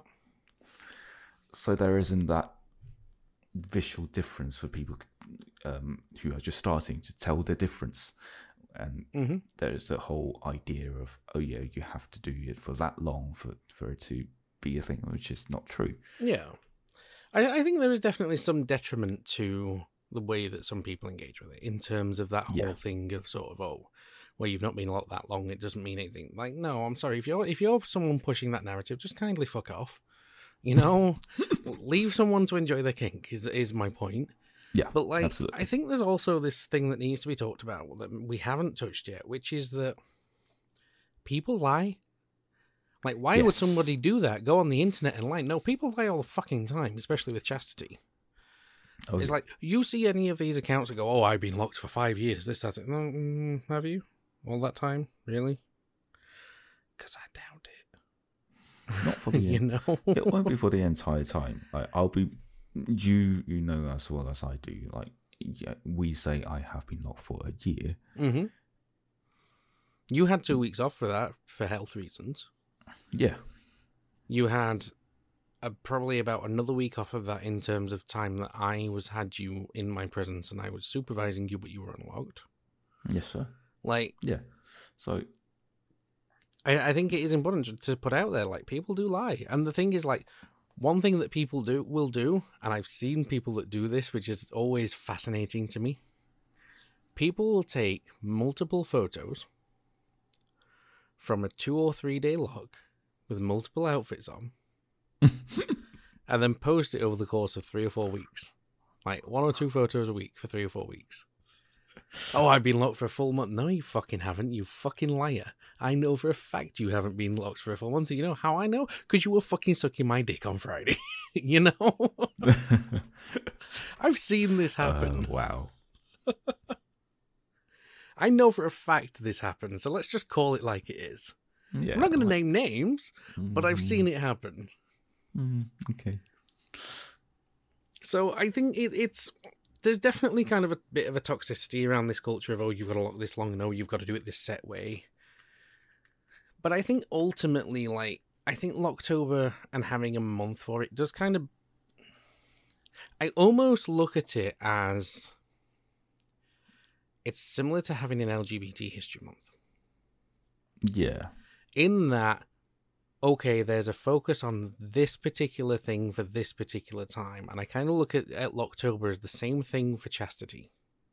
So there isn't that visual difference for people um, who are just starting to tell the difference. And Mm-hmm. there's the whole idea of, oh yeah, you have to do it for that long for, for it to be a thing, which is not true. Yeah. I, I think there is definitely some detriment to the way that some people engage with it in terms of that whole Yeah. thing of sort of, oh, well, you've not been locked that long, it doesn't mean anything. Like, no, I'm sorry. If you're if you're someone pushing that narrative, just kindly fuck off. You know, leave someone to enjoy their kink is is my point. Yeah, But like, absolutely. I think there's also this thing that needs to be talked about that we haven't touched yet, which is that people lie. Like, why would Yes. somebody do that? Go on the internet and lie? No, people lie all the fucking time, especially with chastity. Oh, It's yeah. like, you see any of these accounts that go, oh, I've been locked for five years, this, that, no, mm, have you? All that time? Really? Because I doubt it. Not for the You know? It won't be for the entire time. Like, I'll be, you you know as well as I do. Like, yeah, we say I have been locked for a year. Mm-hmm. You had two weeks off for that, for health reasons. Yeah, You had uh, probably about another week off of that in terms of time that I was had you in my presence and I was supervising you, but you were unlocked. yes, sir. Like, Yeah. So I, I think it is important to, to put out there, like, people do lie. And the thing is, like, one thing that people do will do, and I've seen people that do this, which is always fascinating to me. People will take multiple photos from a two or three day lock with multiple outfits on and then post it over the course of three or four weeks. Like, one or two photos a week for three or four weeks. Oh, I've been locked for a full month. No, you fucking haven't, you fucking liar. I know for a fact you haven't been locked for a full month. You know how I know? Because you were fucking sucking my dick on Friday. You know? I've seen this happen. uh, wow. I know for a fact this happened, so let's just call it like it is. Yeah. I'm not going to like- name names, but I've seen it happen. Mm, okay. So I think it, it's there's definitely kind of a bit of a toxicity around this culture of, oh, you've got to lock this long, no, you've got to do it this set way. But I think ultimately, like, I think Locktober and having a month for it does kind of... I almost look at it as... It's similar to having an L G B T History Month. Yeah. In that, okay, there's a focus on this particular thing for this particular time. And I kind of look at, at Locktober as the same thing for chastity.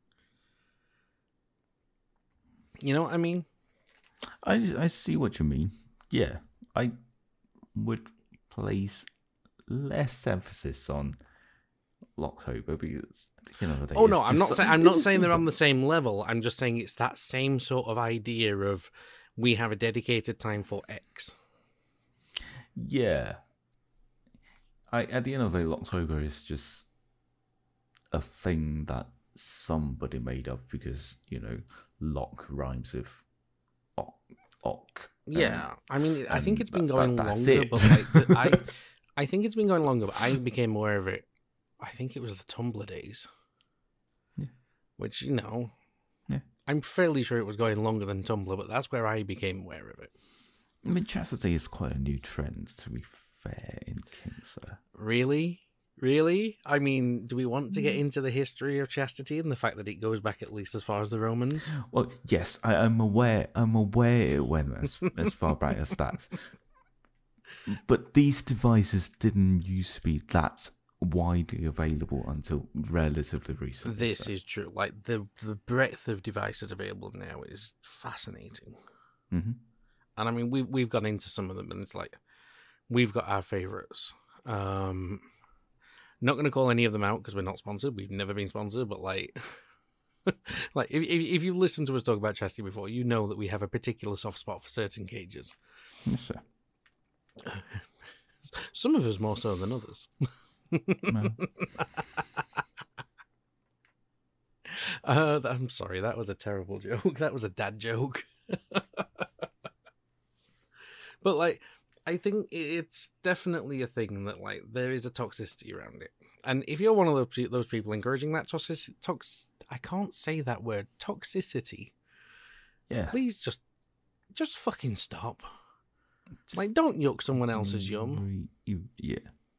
You know what I mean? I I see what you mean. Yeah. I would place less emphasis on Locktober because at the end of the day, Oh it's no, I'm just not so- saying I'm it not just saying they're seems on like- the same level. I'm just saying it's that same sort of idea of we have a dedicated time for X. Yeah. I at the end of the day, Locktober is just a thing that somebody made up because, you know, lock rhymes with ok. ok Yeah, I mean, I think and it's been that- going that- that's longer, it. but like, the, I, I think it's been going longer. But I became aware of it. I think it was the Tumblr days, Yeah. which you know, Yeah. I'm fairly sure it was going longer than Tumblr, but that's where I became aware of it. I mean, chastity is quite a new trend, to be fair, in kink, so. Really, really? I mean, do we want to get into the history of chastity and the fact that it goes back at least as far as the Romans? Well, yes, I, I'm aware. I'm aware it went as as far back as that. But these devices didn't used to be that widely available until relatively recently. This so. is true. Like the the breadth of devices available now is fascinating. Mhm. And I mean, we we've gone into some of them, and it's like we've got our favorites. Um, not going to call any of them out because we're not sponsored. We've never been sponsored, but like, like if, if if you've listened to us talk about chastity before, you know that we have a particular soft spot for certain cages. Yes, sir. Some of us more so than others. No. Uh, I'm sorry, that was a terrible joke. That was a dad joke. But like, I think it's definitely a thing that like there is a toxicity around it, and if you're one of those those people encouraging that toxic tox, I can't say that word toxicity. Yeah. Please just, just fucking stop. Just like, don't yuck someone else's yum. You, yeah.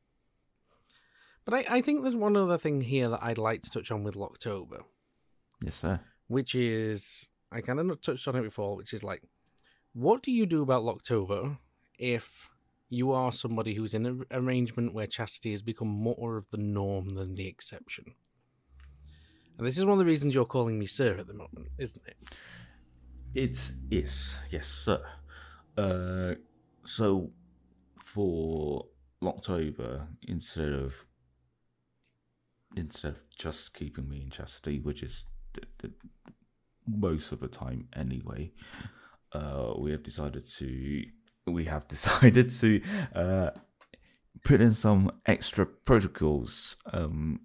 But I, I think there's one other thing here that I'd like to touch on with Locktober. Yes, sir. Which is, I kind of touched on it before, which is like, what do you do about Locktober if you are somebody who's in an arrangement where chastity has become more of the norm than the exception? And this is one of the reasons you're calling me sir at the moment, isn't it? It is, yes, sir. Uh, so, for Locktober, instead of instead of just keeping me in chastity, which is the, the, most of the time anyway, uh, we have decided to we have decided to uh, put in some extra protocols. Um,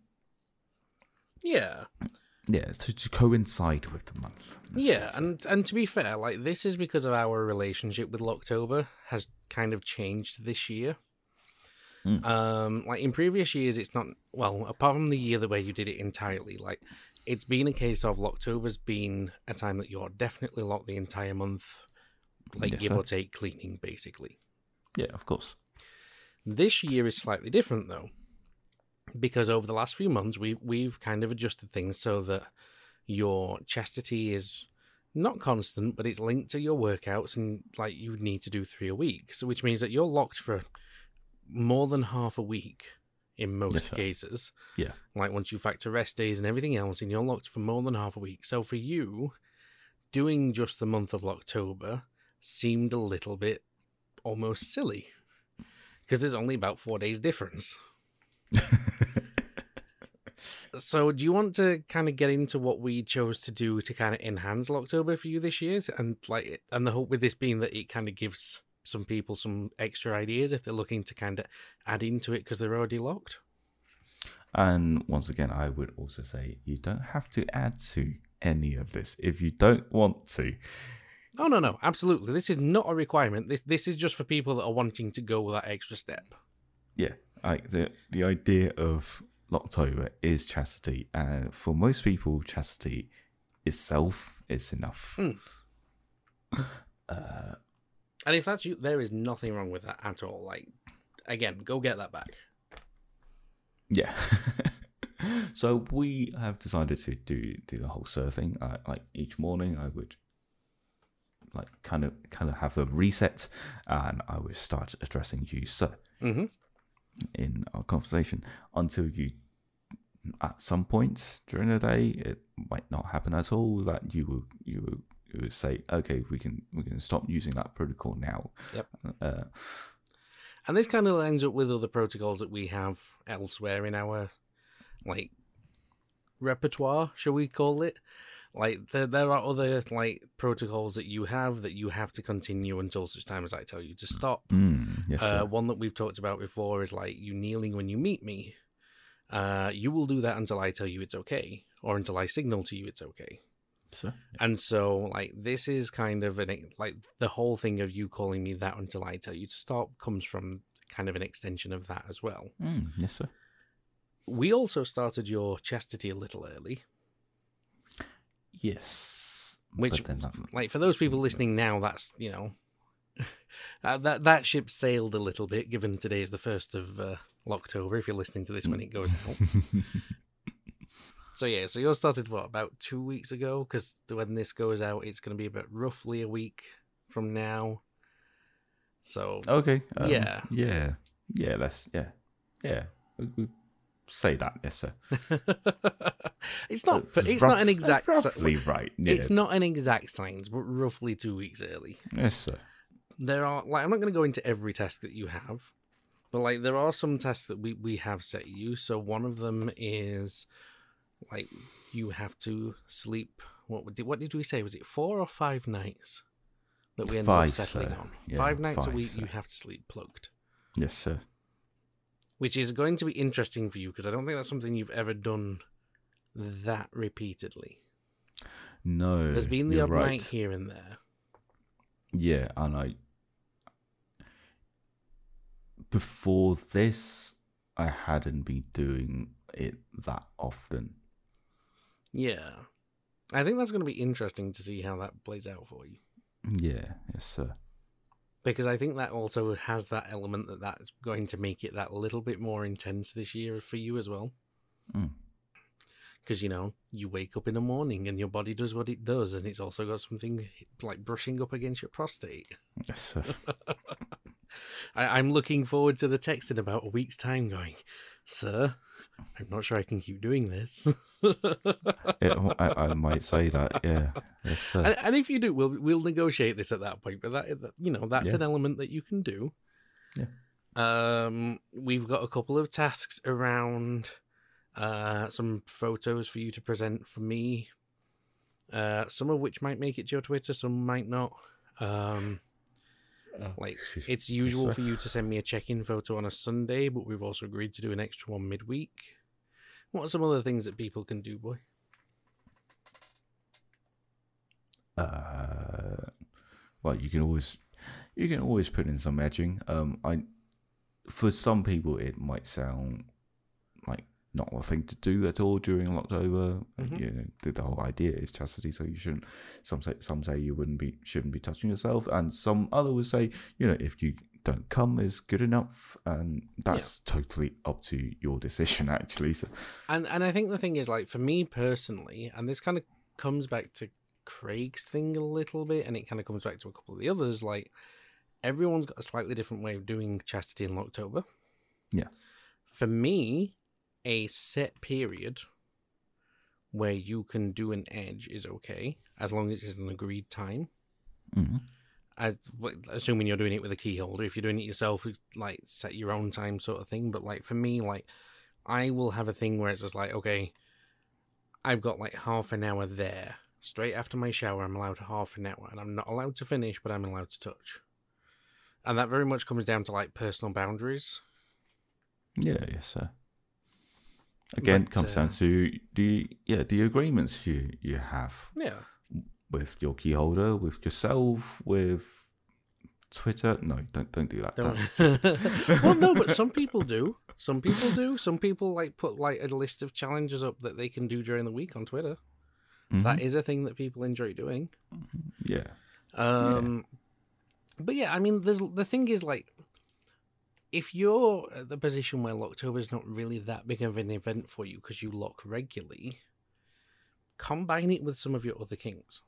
yeah. Yeah, to, to coincide with the month. Yeah, and, and to be fair, like this is because of our relationship with Locktober has kind of changed this year. Mm. Um, like in previous years, it's not, well, apart from the year the way you did it entirely, like it's been a case of Locktober's been a time that you're definitely locked the entire month, like Yes, give sir. or take cleaning, basically. Yeah, of course. This year is slightly different though, because over the last few months we've we've kind of adjusted things so that your chastity is not constant, but it's linked to your workouts, and like you need to do three a week. So which means that you're locked for more than half a week in most Yes, sir. cases. Yeah. Like once you factor rest days and everything else, and you're locked for more than half a week. So for you, doing just the month of October seemed a little bit almost silly because there's only about four days difference. So do you want to kind of get into what we chose to do to kind of enhance Locktober for you this year? And like, and the hope with this being that it kind of gives some people some extra ideas if they're looking to kind of add into it because they're already locked. And once again, I would also say you don't have to add to any of this if you don't want to. Oh, no, no, absolutely. This is not a requirement. This this is just for people that are wanting to go that extra step. Yeah, like the the idea of Locktober is chastity, and for most people, chastity itself is enough. Mm. Uh, And if that's you, there is nothing wrong with that at all. Like, again, go get that back. yeah. So we have decided to do do the whole sir thing. Uh, like each morning, I would like kind of kind of have a reset, and I would start addressing you, sir. Mm-hmm. In our conversation until you, at some point during the day, it might not happen at all. That you will you will, you will say, okay, we can we can stop using that protocol now. Yep. Uh, And this kind of lines up with other protocols that we have elsewhere in our like repertoire, shall we call it? Like there there are other like protocols that you have that you have to continue until such time as I tell you to stop. mm, yes, Uh, sir. one that we've talked about before is like you kneeling when you meet me. Uh, you will do that until I tell you it's okay, or until I signal to you it's okay. Sir. And so, like, this is kind of an like the whole thing of you calling me that until I tell you to stop comes from kind of an extension of that as well. Mm, yes, sir. We also started your chastity a little early, Yes. which, But then that- like, for those people listening now, that's you know. that, that that ship sailed a little bit, given today is the first of uh, October, if you're listening to this when it goes out. So yeah, so yours started, what, about two weeks ago? Because when this goes out, it's going to be about roughly a week from now. So, okay. Um, yeah. Yeah. Yeah. Let's. Yeah. Yeah. We, we say that. Yes, sir. it's not Uh, it's rough- not an exact sci- Roughly right. Yeah. It's not an exact science, but roughly two weeks early. Yes, sir. There are, like, I'm not going to go into every test that you have, but like there are some tests that we, we have set you. So one of them is like you have to sleep. What did what did we say? Was it four or five nights that we ended Five, up settling sir. on? Yeah, five nights a five, week sir. you have to sleep plugged, Yes, sir. which is going to be interesting for you because I don't think that's something you've ever done that repeatedly. No. There's been the you're odd right. night here and there. Yeah, and I. before this, I hadn't been doing it that often. Yeah. I think that's going to be interesting to see how that plays out for you. Yeah, yes, sir. Because I think that also has that element that that's going to make it that little bit more intense this year for you as well. Because, mm. you know, you wake up in the morning and your body does what it does, and it's also got something like brushing up against your prostate. Yes, sir. I, I'm looking forward to the text in about a week's time going, sir, I'm not sure I can keep doing this. Yeah, I, I might say that, yeah. Yes, sir. And, and if you do, we'll we'll negotiate this at that point. But that, that you know, that's yeah. an element that you can do. Yeah. Um, we've got a couple of tasks around uh, some photos for you to present for me. Uh, some of which might make it to your Twitter, some might not. Um, oh, like it's usual yes, for you to send me a check-in photo on a Sunday, but we've also agreed to do an extra one midweek. What are some other things that people can do, boy? Uh, well, you can always you can always put in some edging. Um, I for some people it might sound like not a thing to do at all during October. Mm-hmm. You know, the, the whole idea is chastity, so you shouldn't. Some say some say you wouldn't be shouldn't be touching yourself, and some other would say, you know, if you don't come is good enough, and that's yeah. totally up to your decision, actually. So, and and I think the thing is, like, for me personally, and this kind of comes back to Craig's thing a little bit, and it kind of comes back to a couple of the others. Like, everyone's got a slightly different way of doing chastity in October. Yeah. For me, a set period where you can do an edge is okay, as long as it's an agreed time. Mm-hmm. As, assuming you're doing it with a key holder. If you're doing it yourself, like, set your own time sort of thing. But, like, for me, like, I will have a thing where it's just like, okay, I've got like half an hour there. Straight after my shower, I'm allowed half an hour, and I'm not allowed to finish, but I'm allowed to touch. And that very much comes down to like personal boundaries. Yeah, yes, sir. Again, but, it comes uh, down to the yeah the agreements you you have. Yeah. With your key holder, with yourself, with Twitter. No, don't don't do that. Don't. Well, no, but some people do. Some people do. Some people like put like a list of challenges up that they can do during the week on Twitter. Mm-hmm. That is a thing that people enjoy doing. Yeah. Um, yeah. But yeah, I mean, there's the thing is like, if you're at the position where Locktober is not really that big of an event for you because you lock regularly, combine it with some of your other kings.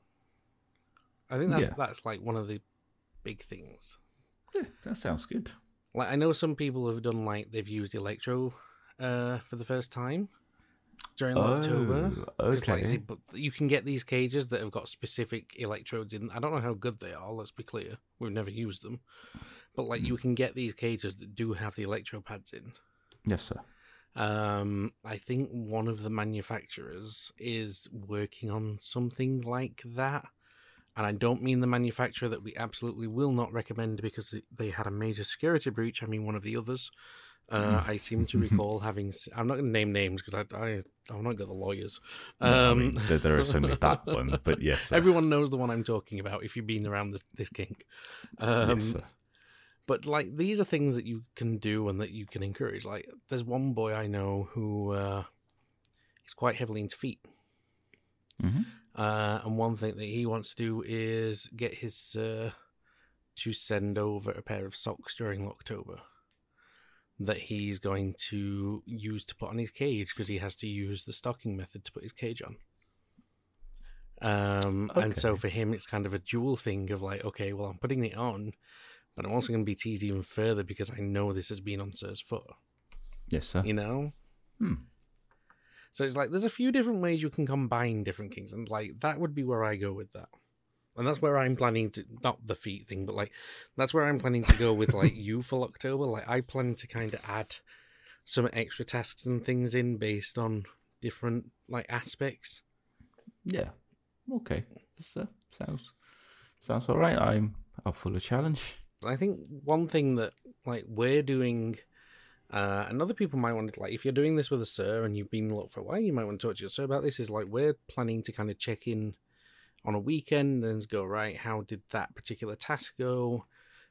I think that's yeah. that's like one of the big things. Yeah, that sounds good. Like, I know some people have done like they've used Electro uh, for the first time during oh, October. Okay. Like, they, but you can get these cages that have got specific electrodes in. I don't know how good they are. Let's be clear. We've never used them, but like mm. you can get these cages that do have the electro pads in. Yes, sir. Um, I think one of the manufacturers is working on something like that. And I don't mean the manufacturer that we absolutely will not recommend because they had a major security breach. I mean one of the others. Uh, I seem to recall having... I'm not going to name names because I, I, I'm not got the lawyers. Um, no, I mean, there, there is only that one, but yes. Sir. Everyone knows the one I'm talking about if you've been around the, this kink. Um, yes, sir. But, like, these are things that you can do and that you can encourage. Like, there's one boy I know who uh, is quite heavily into feet. Mm-hmm. Uh, and one thing that he wants to do is get his uh, to send over a pair of socks during October that he's going to use to put on his cage because he has to use the stocking method to put his cage on. Um, okay. And so for him, it's kind of a dual thing of like, okay, well, I'm putting it on, but I'm also going to be teased even further because I know this has been on Sir's foot. Yes, sir. You know? Hmm. So it's like, there's a few different ways you can combine different kings, and like, that would be where I go with that. And that's where I'm planning to, not the feet thing, but like, that's where I'm planning to go with like you for October. Like, I plan to kind of add some extra tasks and things in based on different like aspects. Yeah. Okay. Uh, sounds, sounds all right. I'm up for the challenge. I think one thing that like we're doing... Uh, and other people might want to, like, if you're doing this with a Sir and you've been locked for a while, you might want to talk to your Sir about this, is like, we're planning to kind of check in on a weekend and go, right, how did that particular task go?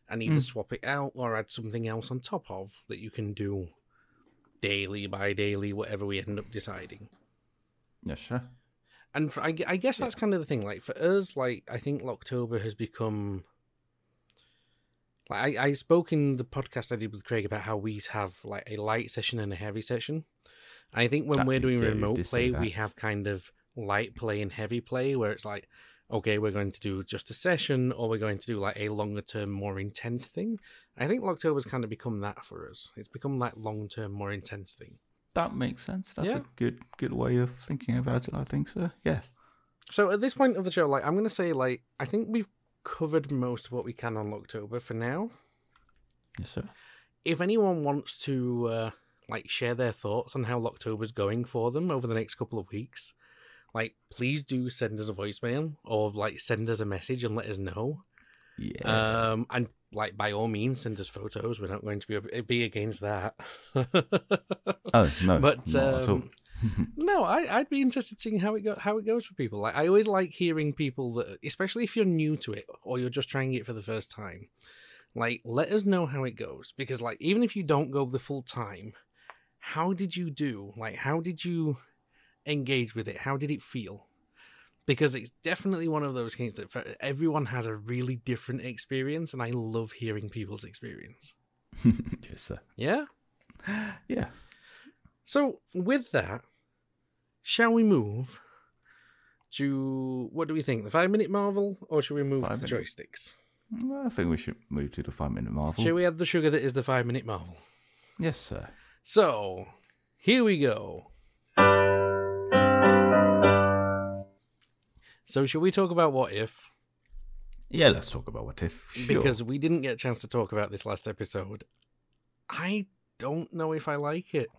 and either Mm. swap it out or add something else on top of that you can do daily by daily, whatever we end up deciding. Yeah, sure. And for, I, I guess that's kind of the thing. Like for us, like I think Locktober has become. Like I, I spoke in the podcast I did with Craig about how we have like a light session and a heavy session. I think when That- we're doing yeah, you remote did say play, we that. have kind of light play and heavy play, where it's like, okay, we're going to do just a session, or we're going to do like a longer term, more intense thing. I think Locktober's kind of become that for us. It's become that long term, more intense thing. That makes sense. That's Yeah. a good good way of thinking about it, I think so. Yeah. So at this point of the show, like I'm going to say, like I think we've covered most of what we can on Locktober for now. Yes, sir. If anyone wants to uh, like share their thoughts on how Locktober's going for them over the next couple of weeks, like please do send us a voicemail or like send us a message and let us know. Yeah. Um, and like by all means, send us photos. We're not going to be be against that. oh no, but not at all. um, no, I, I'd be interested in seeing how it go how it goes for people. Like I always like hearing people that, especially if you're new to it or you're just trying it for the first time. Like, let us know how it goes, because like even if you don't go the full time, how did you do? Like, how did you engage with it? How did it feel? Because it's definitely one of those games that for, everyone has a really different experience, and I love hearing people's experience. Yes, sir. Yeah? Yeah. So, with that, shall we move to, what do we think, the five-minute Marvel, or should we move Five to the minute. joysticks? I think we should move to the five minute Marvel. Shall we add the sugar that is the five-minute Marvel? Yes, sir. So, here we go. So, shall we talk about What If? Yeah, let's talk about What If. Sure. Because we didn't get a chance to talk about this last episode. I don't know if I like it.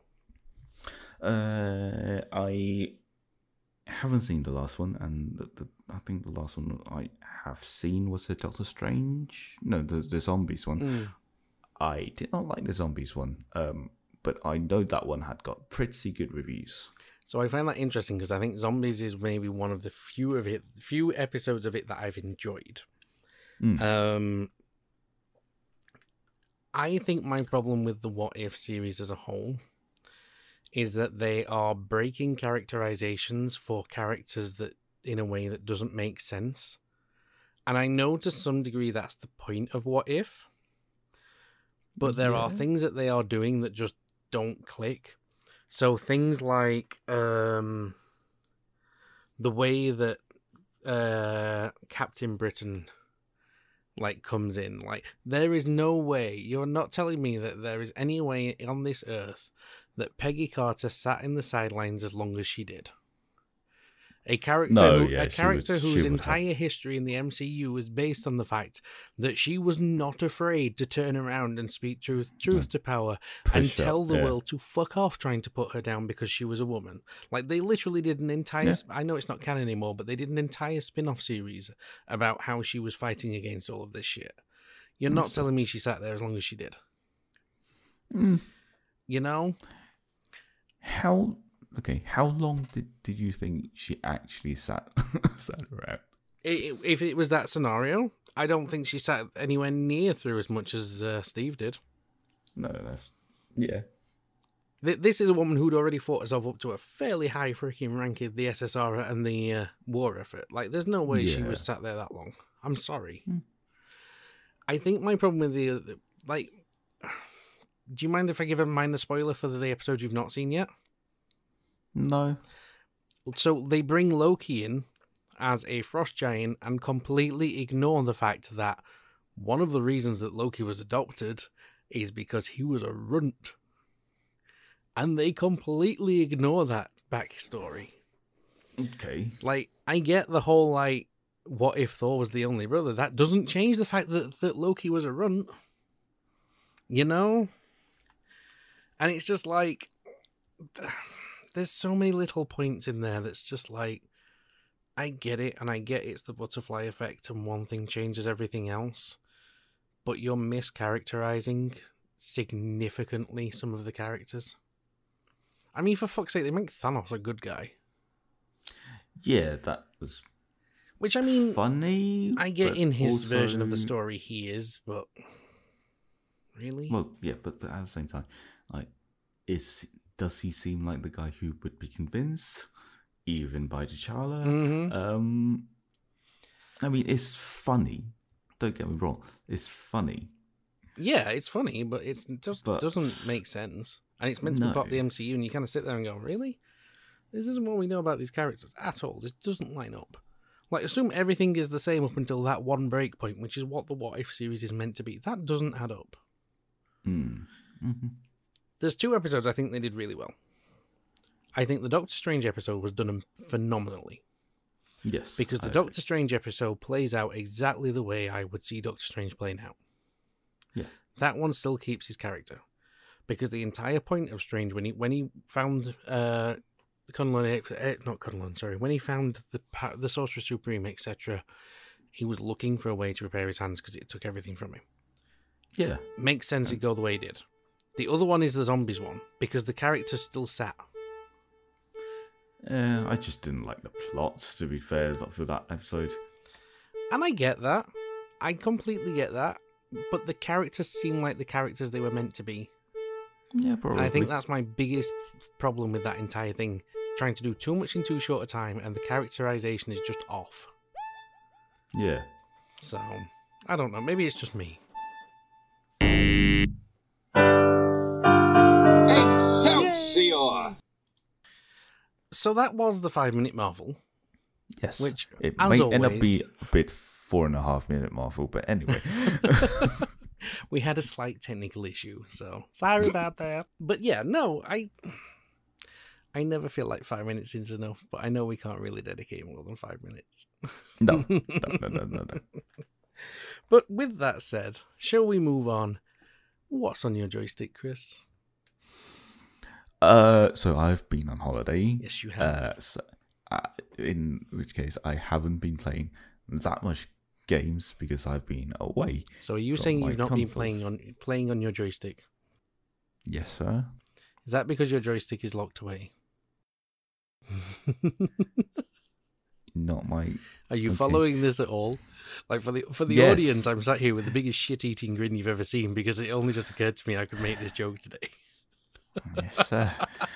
Uh, I haven't seen the last one, and the, the, I think the last one I have seen was the Doctor Strange. No, the the zombies one. Mm. I did not like the zombies one, um, but I know that one had got pretty good reviews. So I find that interesting because I think Zombies is maybe one of the few of it, few episodes of it that I've enjoyed. Mm. Um, I think my problem with the What If series as a whole is that they are breaking characterizations for characters that in a way that doesn't make sense. And I know to some degree that's the point of What If. But there are Yeah. things that they are doing that just don't click. So things like um, the way that uh, Captain Britain like comes in. Like there is no way, you're not telling me that there is any way on this earth that Peggy Carter sat in the sidelines as long as she did. A character, No, who, yeah, a she character would- she whose would have. entire history in the M C U is based on the fact that she was not afraid to turn around and speak truth, truth to power, and Push up, tell the yeah. world to fuck off trying to put her down because she was a woman. Like they literally did an entire. Yeah. I know it's not canon anymore, but they did an entire spin-off series about how she was fighting against all of this shit. You're not Yes. telling me she sat there as long as she did. Mm. You know? How okay? How long did, did you think she actually sat sat around? I- If it was that scenario, I don't think she sat anywhere near through as much as uh, Steve did. No, that's yeah. Th- This is a woman who'd already fought herself up to a fairly high freaking rank in the S S R and the uh, war effort. Like, there's no way she Yeah. was sat there that long. I'm sorry. Hmm. I think my problem with the, the like, do you mind if I give a minor spoiler for the episode you've not seen yet? No. So they bring Loki in as a frost giant and completely ignore the fact that one of the reasons that Loki was adopted is because he was a runt. And they completely ignore that backstory. Okay. Like, I get the whole, like, what if Thor was the only brother? That doesn't change the fact that, that Loki was a runt. You know? And it's just like, there's so many little points in there that's just like, I get it, and I get it's the butterfly effect, and one thing changes everything else. But you're mischaracterizing significantly some of the characters. I mean, for fuck's sake, they make Thanos a good guy. Yeah, that was Which, I mean, funny. I get but in his also- version of the story he is, but Really? Well, yeah, but, but at the same time, like, is does he seem like the guy who would be convinced, even by T'Challa? Mm-hmm. Um, I mean, it's funny. Don't get me wrong, it's funny. Yeah, it's funny, but it's, it just But- doesn't make sense. And it's meant to be No. part of the M C U, and you kind of sit there and go, really? This isn't what we know about these characters at all. This doesn't line up. Like, assume everything is the same up until that one break point, which is what the What If series is meant to be. That doesn't add up. Mm. hmm There's two episodes I think they did really well. I think the Doctor Strange episode was done phenomenally. Yes, Because the I Doctor Strange episode plays out exactly the way I would see Doctor Strange playing out. Yeah. That one still keeps his character. Because the entire point of Strange, when he when he found uh, Kunlun, eh, not Kunlun, sorry, when he found the pa- the Sorcerer Supreme, et cetera, he was looking for a way to repair his hands because it took everything from him. Yeah. Makes sense he'd go the way he did. The other one is the zombies one, because the character still sat. Uh, I just didn't like the plots, to be fair, for that episode. And I get that. I completely get that. But the characters seem like the characters they were meant to be. Yeah, probably. And I think that's my biggest problem with that entire thing. Trying to do too much in too short a time, and the characterization is just off. Yeah. So, I don't know. Maybe it's just me. Excelsior! So that was the five-minute Marvel. Yes. Which, it as may end up always- be a bit four and a half minute Marvel, but anyway. We had a slight technical issue, so sorry about that. But yeah, no, I I never feel like five minutes is enough, but I know we can't really dedicate more than five minutes. no, no, no, no, no, no. But with that said, shall we move on? What's on your joystick, Chris? Uh, so I've been on holiday. Yes, you have. Uh, so, uh, in which case I haven't been playing that much games because I've been away. So are you from saying my you've not consoles. been playing on playing on your joystick? Yes, sir. Is that because your joystick is locked away? Not my. Are you Okay. following this at all? Like for the for the Yes. audience, I'm sat here with the biggest shit-eating grin you've ever seen because it only just occurred to me I could make this joke today. Yes, sir.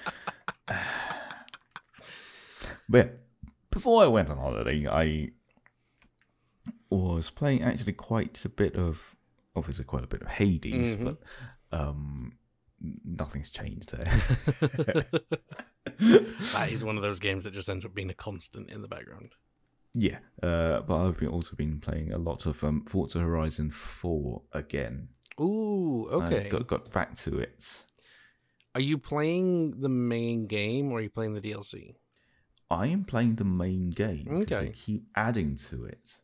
But yeah, before I went on holiday, I was playing actually quite a bit of, obviously quite a bit of Hades, Mhm. but um, nothing's changed there. That is one of those games that just ends up being a constant in the background. Yeah, uh, but I've been also been playing a lot of um, Forza Horizon four again. Ooh, okay. I got, got back to it. Are you playing the main game or are you playing the D L C? I am playing the main game because Okay. they keep adding to it.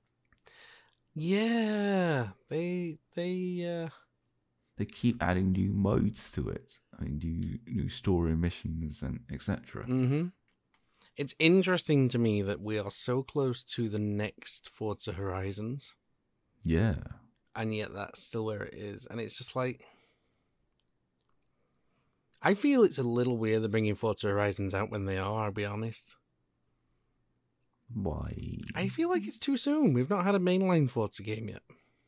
Yeah, they they uh They keep adding new modes to it. I mean, new new story missions and et cetera. mm-hmm. It's interesting to me that we are so close to the next Forza Horizons, Yeah, and yet that's still where it is. And it's just like, I feel it's a little weird they're bringing Forza Horizons out when they are, I'll be honest. why? I feel like it's too soon. We've not had a mainline Forza game yet.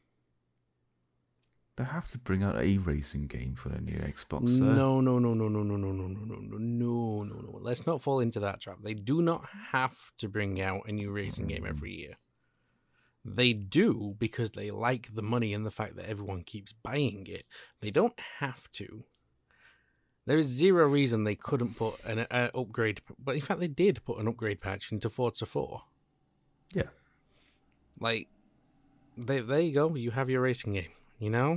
They have to bring out a racing game for the new Xbox. Sir. No, no, no, no, no, no, no, no, no, no, no, no, no, no. Let's not fall into that trap. They do not have to bring out a new racing game every year. They do because they like the money and the fact that everyone keeps buying it. They don't have to. There is zero reason they couldn't put an uh, upgrade, but in fact they did put an upgrade patch into Forza four. Yeah. Like, they, there you go. You have your racing game, you know?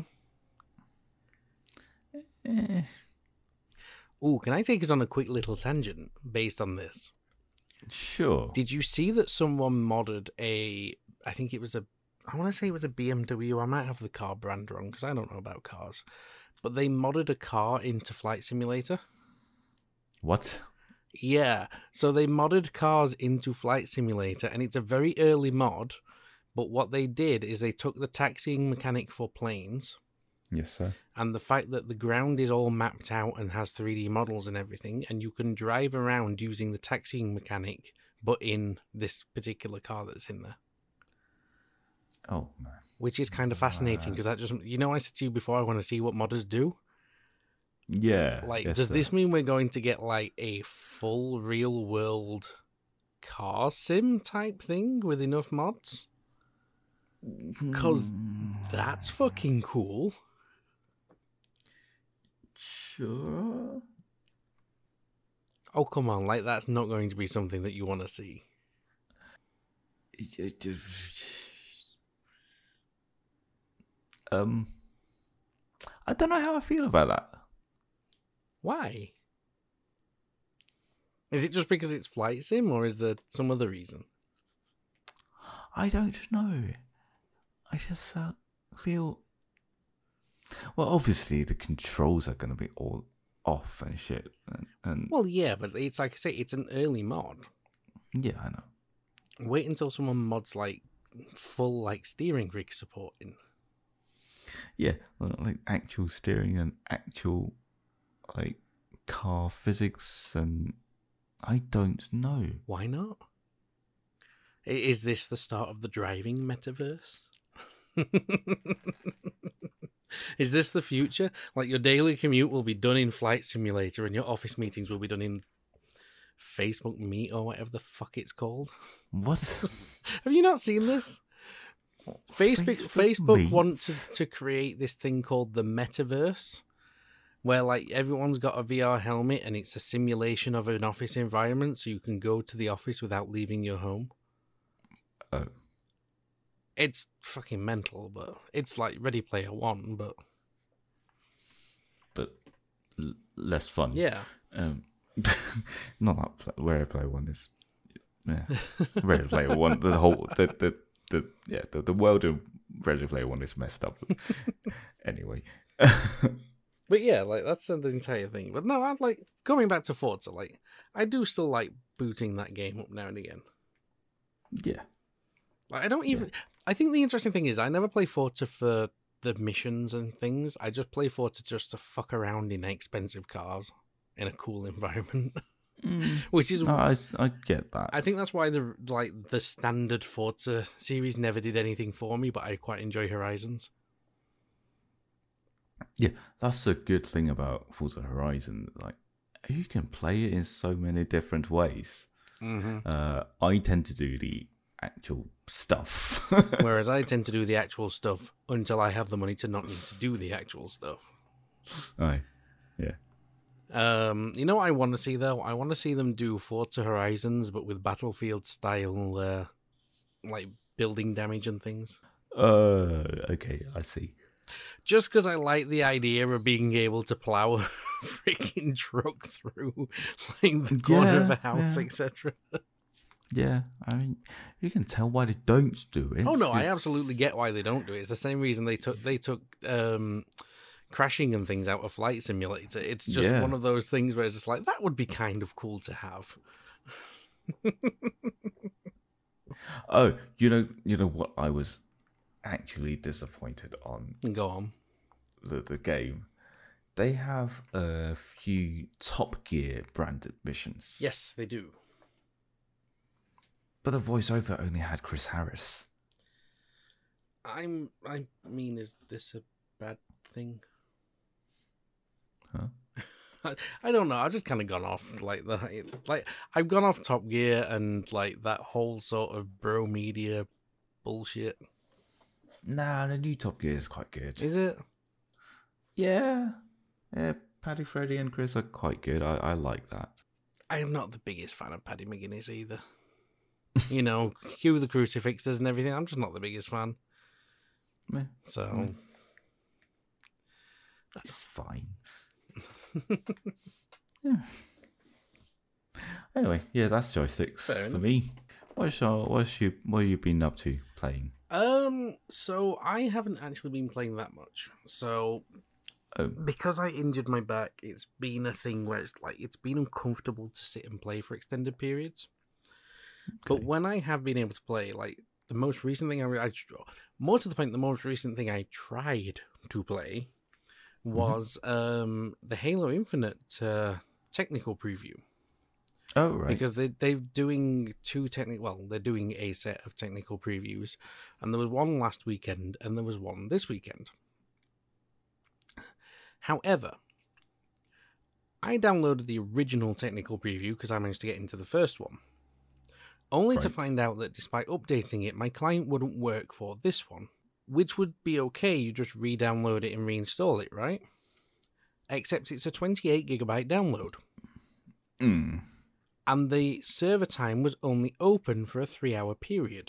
Eh, Ooh, can I take us on a quick little tangent based on this? sure. Did you see that someone modded a, I think it was a, I want to say it was a B M W. I might have the car brand wrong because I don't know about cars. But they modded a car into Flight Simulator. What? Yeah, so they modded cars into Flight Simulator, and it's a very early mod. But what they did is they took the taxiing mechanic for planes, Yes, sir. and the fact that the ground is all mapped out and has three D models and everything, and you can drive around using the taxiing mechanic, but in this particular car that's in there. Oh man. which is kind of fascinating because that just, you know, I said to you before, I want to see what modders do. Yeah. Like, yes, does sir. this mean we're going to get like a full real world car sim type thing with enough mods? Because that's fucking cool. Sure. Oh, come on. Like, that's not going to be something that you want to see. It- it- it- Um, I don't know how I feel about that. Why? Is it just because it's flight sim, or is there some other reason? I don't know. I just felt feel. Well, obviously the controls are going to be all off and shit, and, and Well, yeah, but it's like I say, it's an early mod. yeah, I know. Wait until someone mods like full like steering rig supporting. Yeah, well, like actual steering and actual like car physics, and I don't know. Why not? I- Is this the start of the driving metaverse? Is this the future? Like, your daily commute will be done in Flight Simulator and your office meetings will be done in Facebook Meet or whatever the fuck it's called. What? Have you not seen this? Facebook Facebook Facebook Meet? wants to create this thing called the metaverse, where like everyone's got a V R helmet and it's a simulation of an office environment, so you can go to the office without leaving your home. Oh, It's fucking mental, but it's like Ready Player One, but but l- less fun. yeah. Um, not that Ready Player One is. Yeah, Ready Player One. The whole the the, the yeah the, the world of Ready Player One is messed up. Anyway. But yeah, like that's the entire thing. But no, I'd like going back to Forza. Like, I do still like booting that game up now and again. Yeah. Like, I don't even. I think the interesting thing is I never play Forza for the missions and things. I just play Forza just to fuck around in expensive cars in a cool environment, Mm, which is. no, I, s- I get that. I think that's why the like the standard Forza series never did anything for me, but I quite enjoy Horizons. Yeah, that's a good thing about Forza Horizon. Like, you can play it in so many different ways. Mm-hmm. Uh, I tend to do the actual stuff. Whereas I tend to do the actual stuff until I have the money to not need to do the actual stuff. Aye, yeah. Um, you know what I want to see though? I want to see them do Forza Horizons, but with Battlefield style, uh, like building damage and things. Uh, okay, I see. Just because I like the idea of being able to plow a freaking truck through like the corner of Yeah, a house, yeah. et cetera. Yeah, I mean, you can tell why they don't do it. Oh no, I 'cause- absolutely get why they don't do it. It's the same reason they took they took um, crashing and things out of Flight Simulator. It's just Yeah. one of those things where it's just like that would be kind of cool to have. Oh, you know, you know what? I was actually disappointed on Go on. the, the game. They have a few Top Gear branded missions. Yes, they do. But the voiceover only had Chris Harris. I'm. I mean, is this a bad thing? Huh? I, I don't know. I've just kind of gone off like the like I've gone off Top Gear and like that whole sort of bro media bullshit. Nah, the new Top Gear is quite good. Is it? Yeah. Yeah, Paddy, Freddy and Chris are quite good. I, I like that. I am not the biggest fan of Paddy McGuinness either. You know, cue the crucifixes and everything. I'm just not the biggest fan. Meh, So Mm. It's fine. Yeah. Anyway, yeah, that's joysticks Fair for enough. me. What's your, what's you, what have you been up to playing? Um, so I haven't actually been playing that much. So Oh, because I injured my back, it's been a thing where it's like it's been uncomfortable to sit and play for extended periods. But okay. when I have been able to play, like the most recent thing I, re- I more to the point, the most recent thing I tried to play was um the Halo Infinite uh, technical preview. Oh, right. Because they, they're doing two technical, well, they're doing a set of technical previews. And there was one last weekend, and there was one this weekend. However, I downloaded the original technical preview because I managed to get into the first one. Only to Right. find out that despite updating it, my client wouldn't work for this one. Which would be okay, you just re-download it and reinstall it, right? Except it's a twenty-eight gigabyte download. Mm. And the server time was only open for a three-hour period.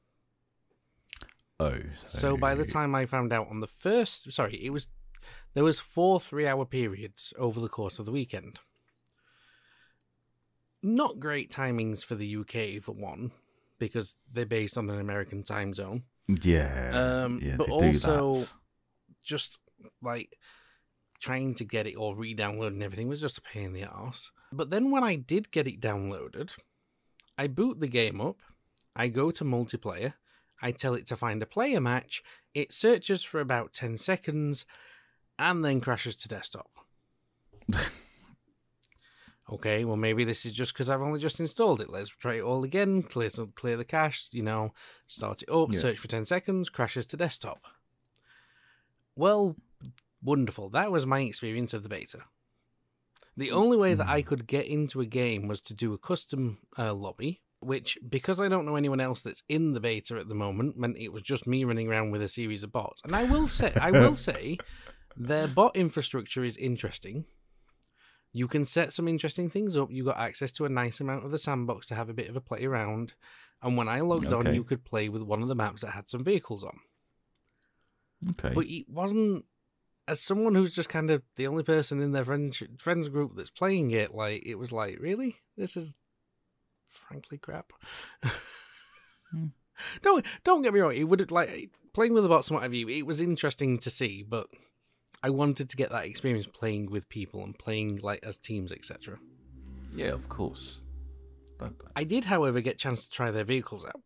Oh. So by the time I found out on the first... Sorry, it was... There was four three-hour periods over the course of the weekend. Not great timings for the U K, for one, because they're based on an American time zone. Yeah. Um, yeah, but they do also, that. just, like, trying to get it all re-downloaded and everything was just a pain in the arse. But then when I did get it downloaded, I boot the game up, I go to multiplayer, I tell it to find a player match, it searches for about ten seconds, and then crashes to desktop. Okay, well, maybe this is just because I've only just installed it. Let's try it all again, clear, clear the cache, you know, start it up, Yeah. search for ten seconds, crashes to desktop. Well, wonderful. That was my experience of the beta. The only way that I could get into a game was to do a custom uh, lobby, which, because I don't know anyone else that's in the beta at the moment, meant it was just me running around with a series of bots. And I will say, I will say, their bot infrastructure is interesting. You can set some interesting things up. You got access to a nice amount of the sandbox to have a bit of a play around. And when I logged on, Okay. you could play with one of the maps that had some vehicles on. Okay. But it wasn't, as someone who's just kind of the only person in their friends friends group that's playing it, like, it was like, really? This is frankly crap. Hmm. Don't don't get me wrong. It would, like, playing with the bots and what have you, it was interesting to see, but I wanted to get that experience playing with people and playing, like, as teams, et cetera. Yeah, of course. Don't- I did, however, get a chance to try their vehicles out.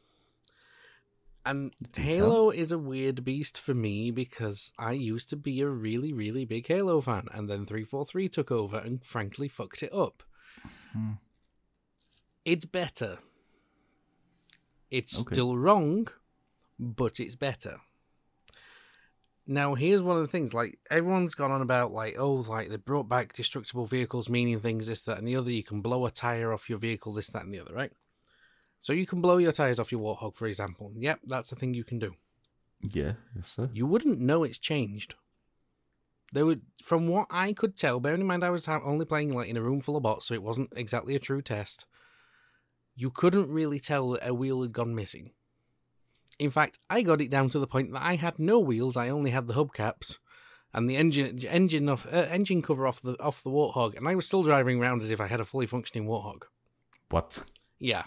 And Do Halo is a weird beast for me because I used to be a really, really big Halo fan, and then three forty-three took over and frankly fucked it up. Hmm. It's better. It's Okay. still wrong, but it's better. Now, here's one of the things, like, everyone's gone on about, like, oh, like, they brought back destructible vehicles, meaning things, this, that, and the other. You can blow a tyre off your vehicle, this, that, and the other, right? So you can blow your tyres off your Warthog, for example. Yep, that's a thing you can do. Yeah, yes, sir. You wouldn't know it's changed. There would, from what I could tell, bearing in mind I was ha- only playing, like, in a room full of bots, so it wasn't exactly a true test, you couldn't really tell that a wheel had gone missing. In fact, I got it down to the point that I had no wheels. I only had the hubcaps and the engine engine off uh, engine cover off the off the Warthog, and I was still driving around as if I had a fully functioning Warthog. What? Yeah,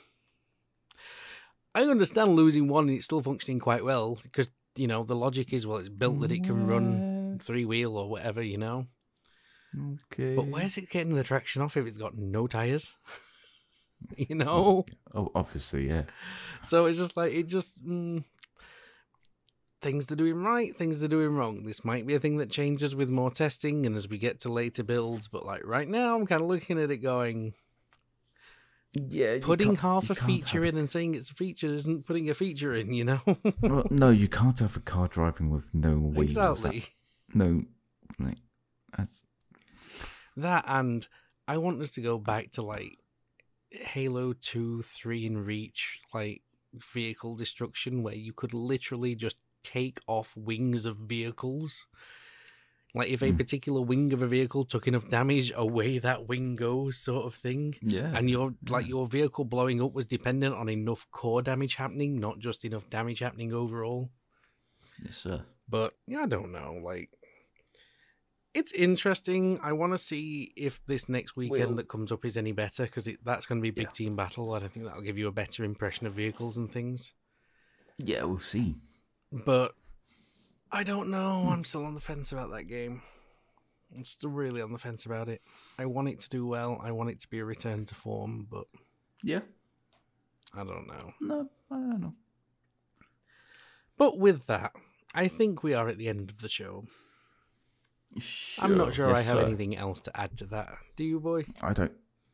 I understand losing one and it's still functioning quite well because, you know, the logic is, well, it's built that it can run three wheel or whatever, you know. Okay. But where's it getting the traction off if it's got no tires? You know. Oh, obviously, yeah. So it's just like, it just, mm, things they're doing right, things they're doing wrong. This might be a thing that changes with more testing and as we get to later builds, but like right now, I'm kind of looking at it going, Yeah, putting half a feature in and saying it's a feature isn't putting a feature in, you know? Well, no, you can't have a car driving with no wheels. Exactly. That- no, like, that's That, and I want us to go back to like Halo two, three, and Reach, like vehicle destruction, where you could literally just take off wings of vehicles. Like if a Hmm. particular wing of a vehicle took enough damage, away that wing goes, sort of thing. yeah. And your like your vehicle blowing up was dependent on enough core damage happening, not just enough damage happening overall. Yes, sir. But yeah, I don't know. Like, it's interesting. I want to see if this next weekend Well- that comes up is any better, because that's going to be a big Yeah. team battle. And I think that'll give you a better impression of vehicles and things. Yeah, we'll see. But I don't know. I'm still on the fence about that game. I'm still really on the fence about it. I want it to do well. I want it to be a return to form, but Yeah. I don't know. No, I don't know. But with that, I think we are at the end of the show. Sure. I'm not sure Yes, I have sir. anything else to add to that. Do you, boy? I don't.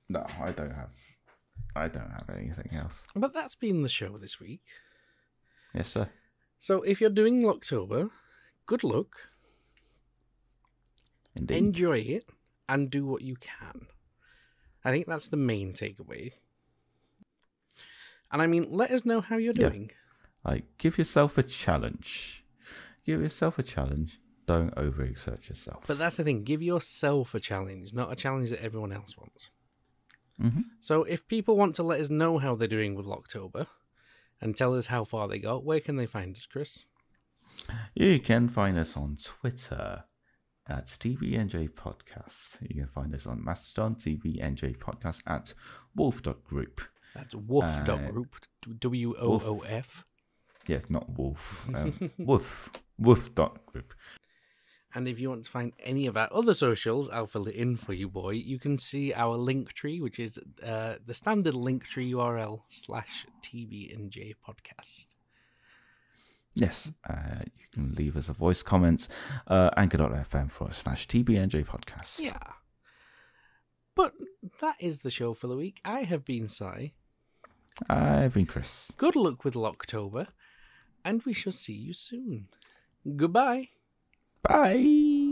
No, I don't have. I don't have anything else. But that's been the show this week. Yes, sir. So if you're doing Locktober, good luck. Indeed. Enjoy it and do what you can. I think that's the main takeaway. And I mean, let us know how you're Yeah. doing. Like, give yourself a challenge. Give yourself a challenge. Don't overexert yourself. But that's the thing. Give yourself a challenge, not a challenge that everyone else wants. Mm-hmm. So if people want to let us know how they're doing with Locktober and tell us how far they got, where can they find us, Chris? You can find us on Twitter at T V N J Podcast. You can find us on Mastodon, T V N J Podcast at wolf dot group. That's woof Uh, dot group, W O O F. Yes, not wolf. Um, woof. Woof dot group. And if you want to find any of our other socials, I'll fill it in for you, boy. You can see our link tree, which is uh, the standard link tree U R L slash T V N J podcast. Yes, uh, you can leave us a voice comment, uh, anchor dot f m forward slash T B N J podcast. Yeah. But that is the show for the week. I have been Si. I've been Chris. Good luck with Locktober, and we shall see you soon. Goodbye. Bye.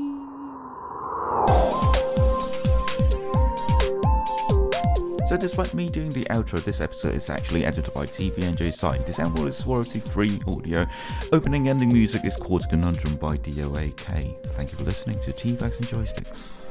So despite me doing the outro, this episode is actually edited by T B N J Side. This album is royalty-free audio. Opening ending music is Chord Conundrum by D O A K. Thank you for listening to Tea Bags and Joysticks.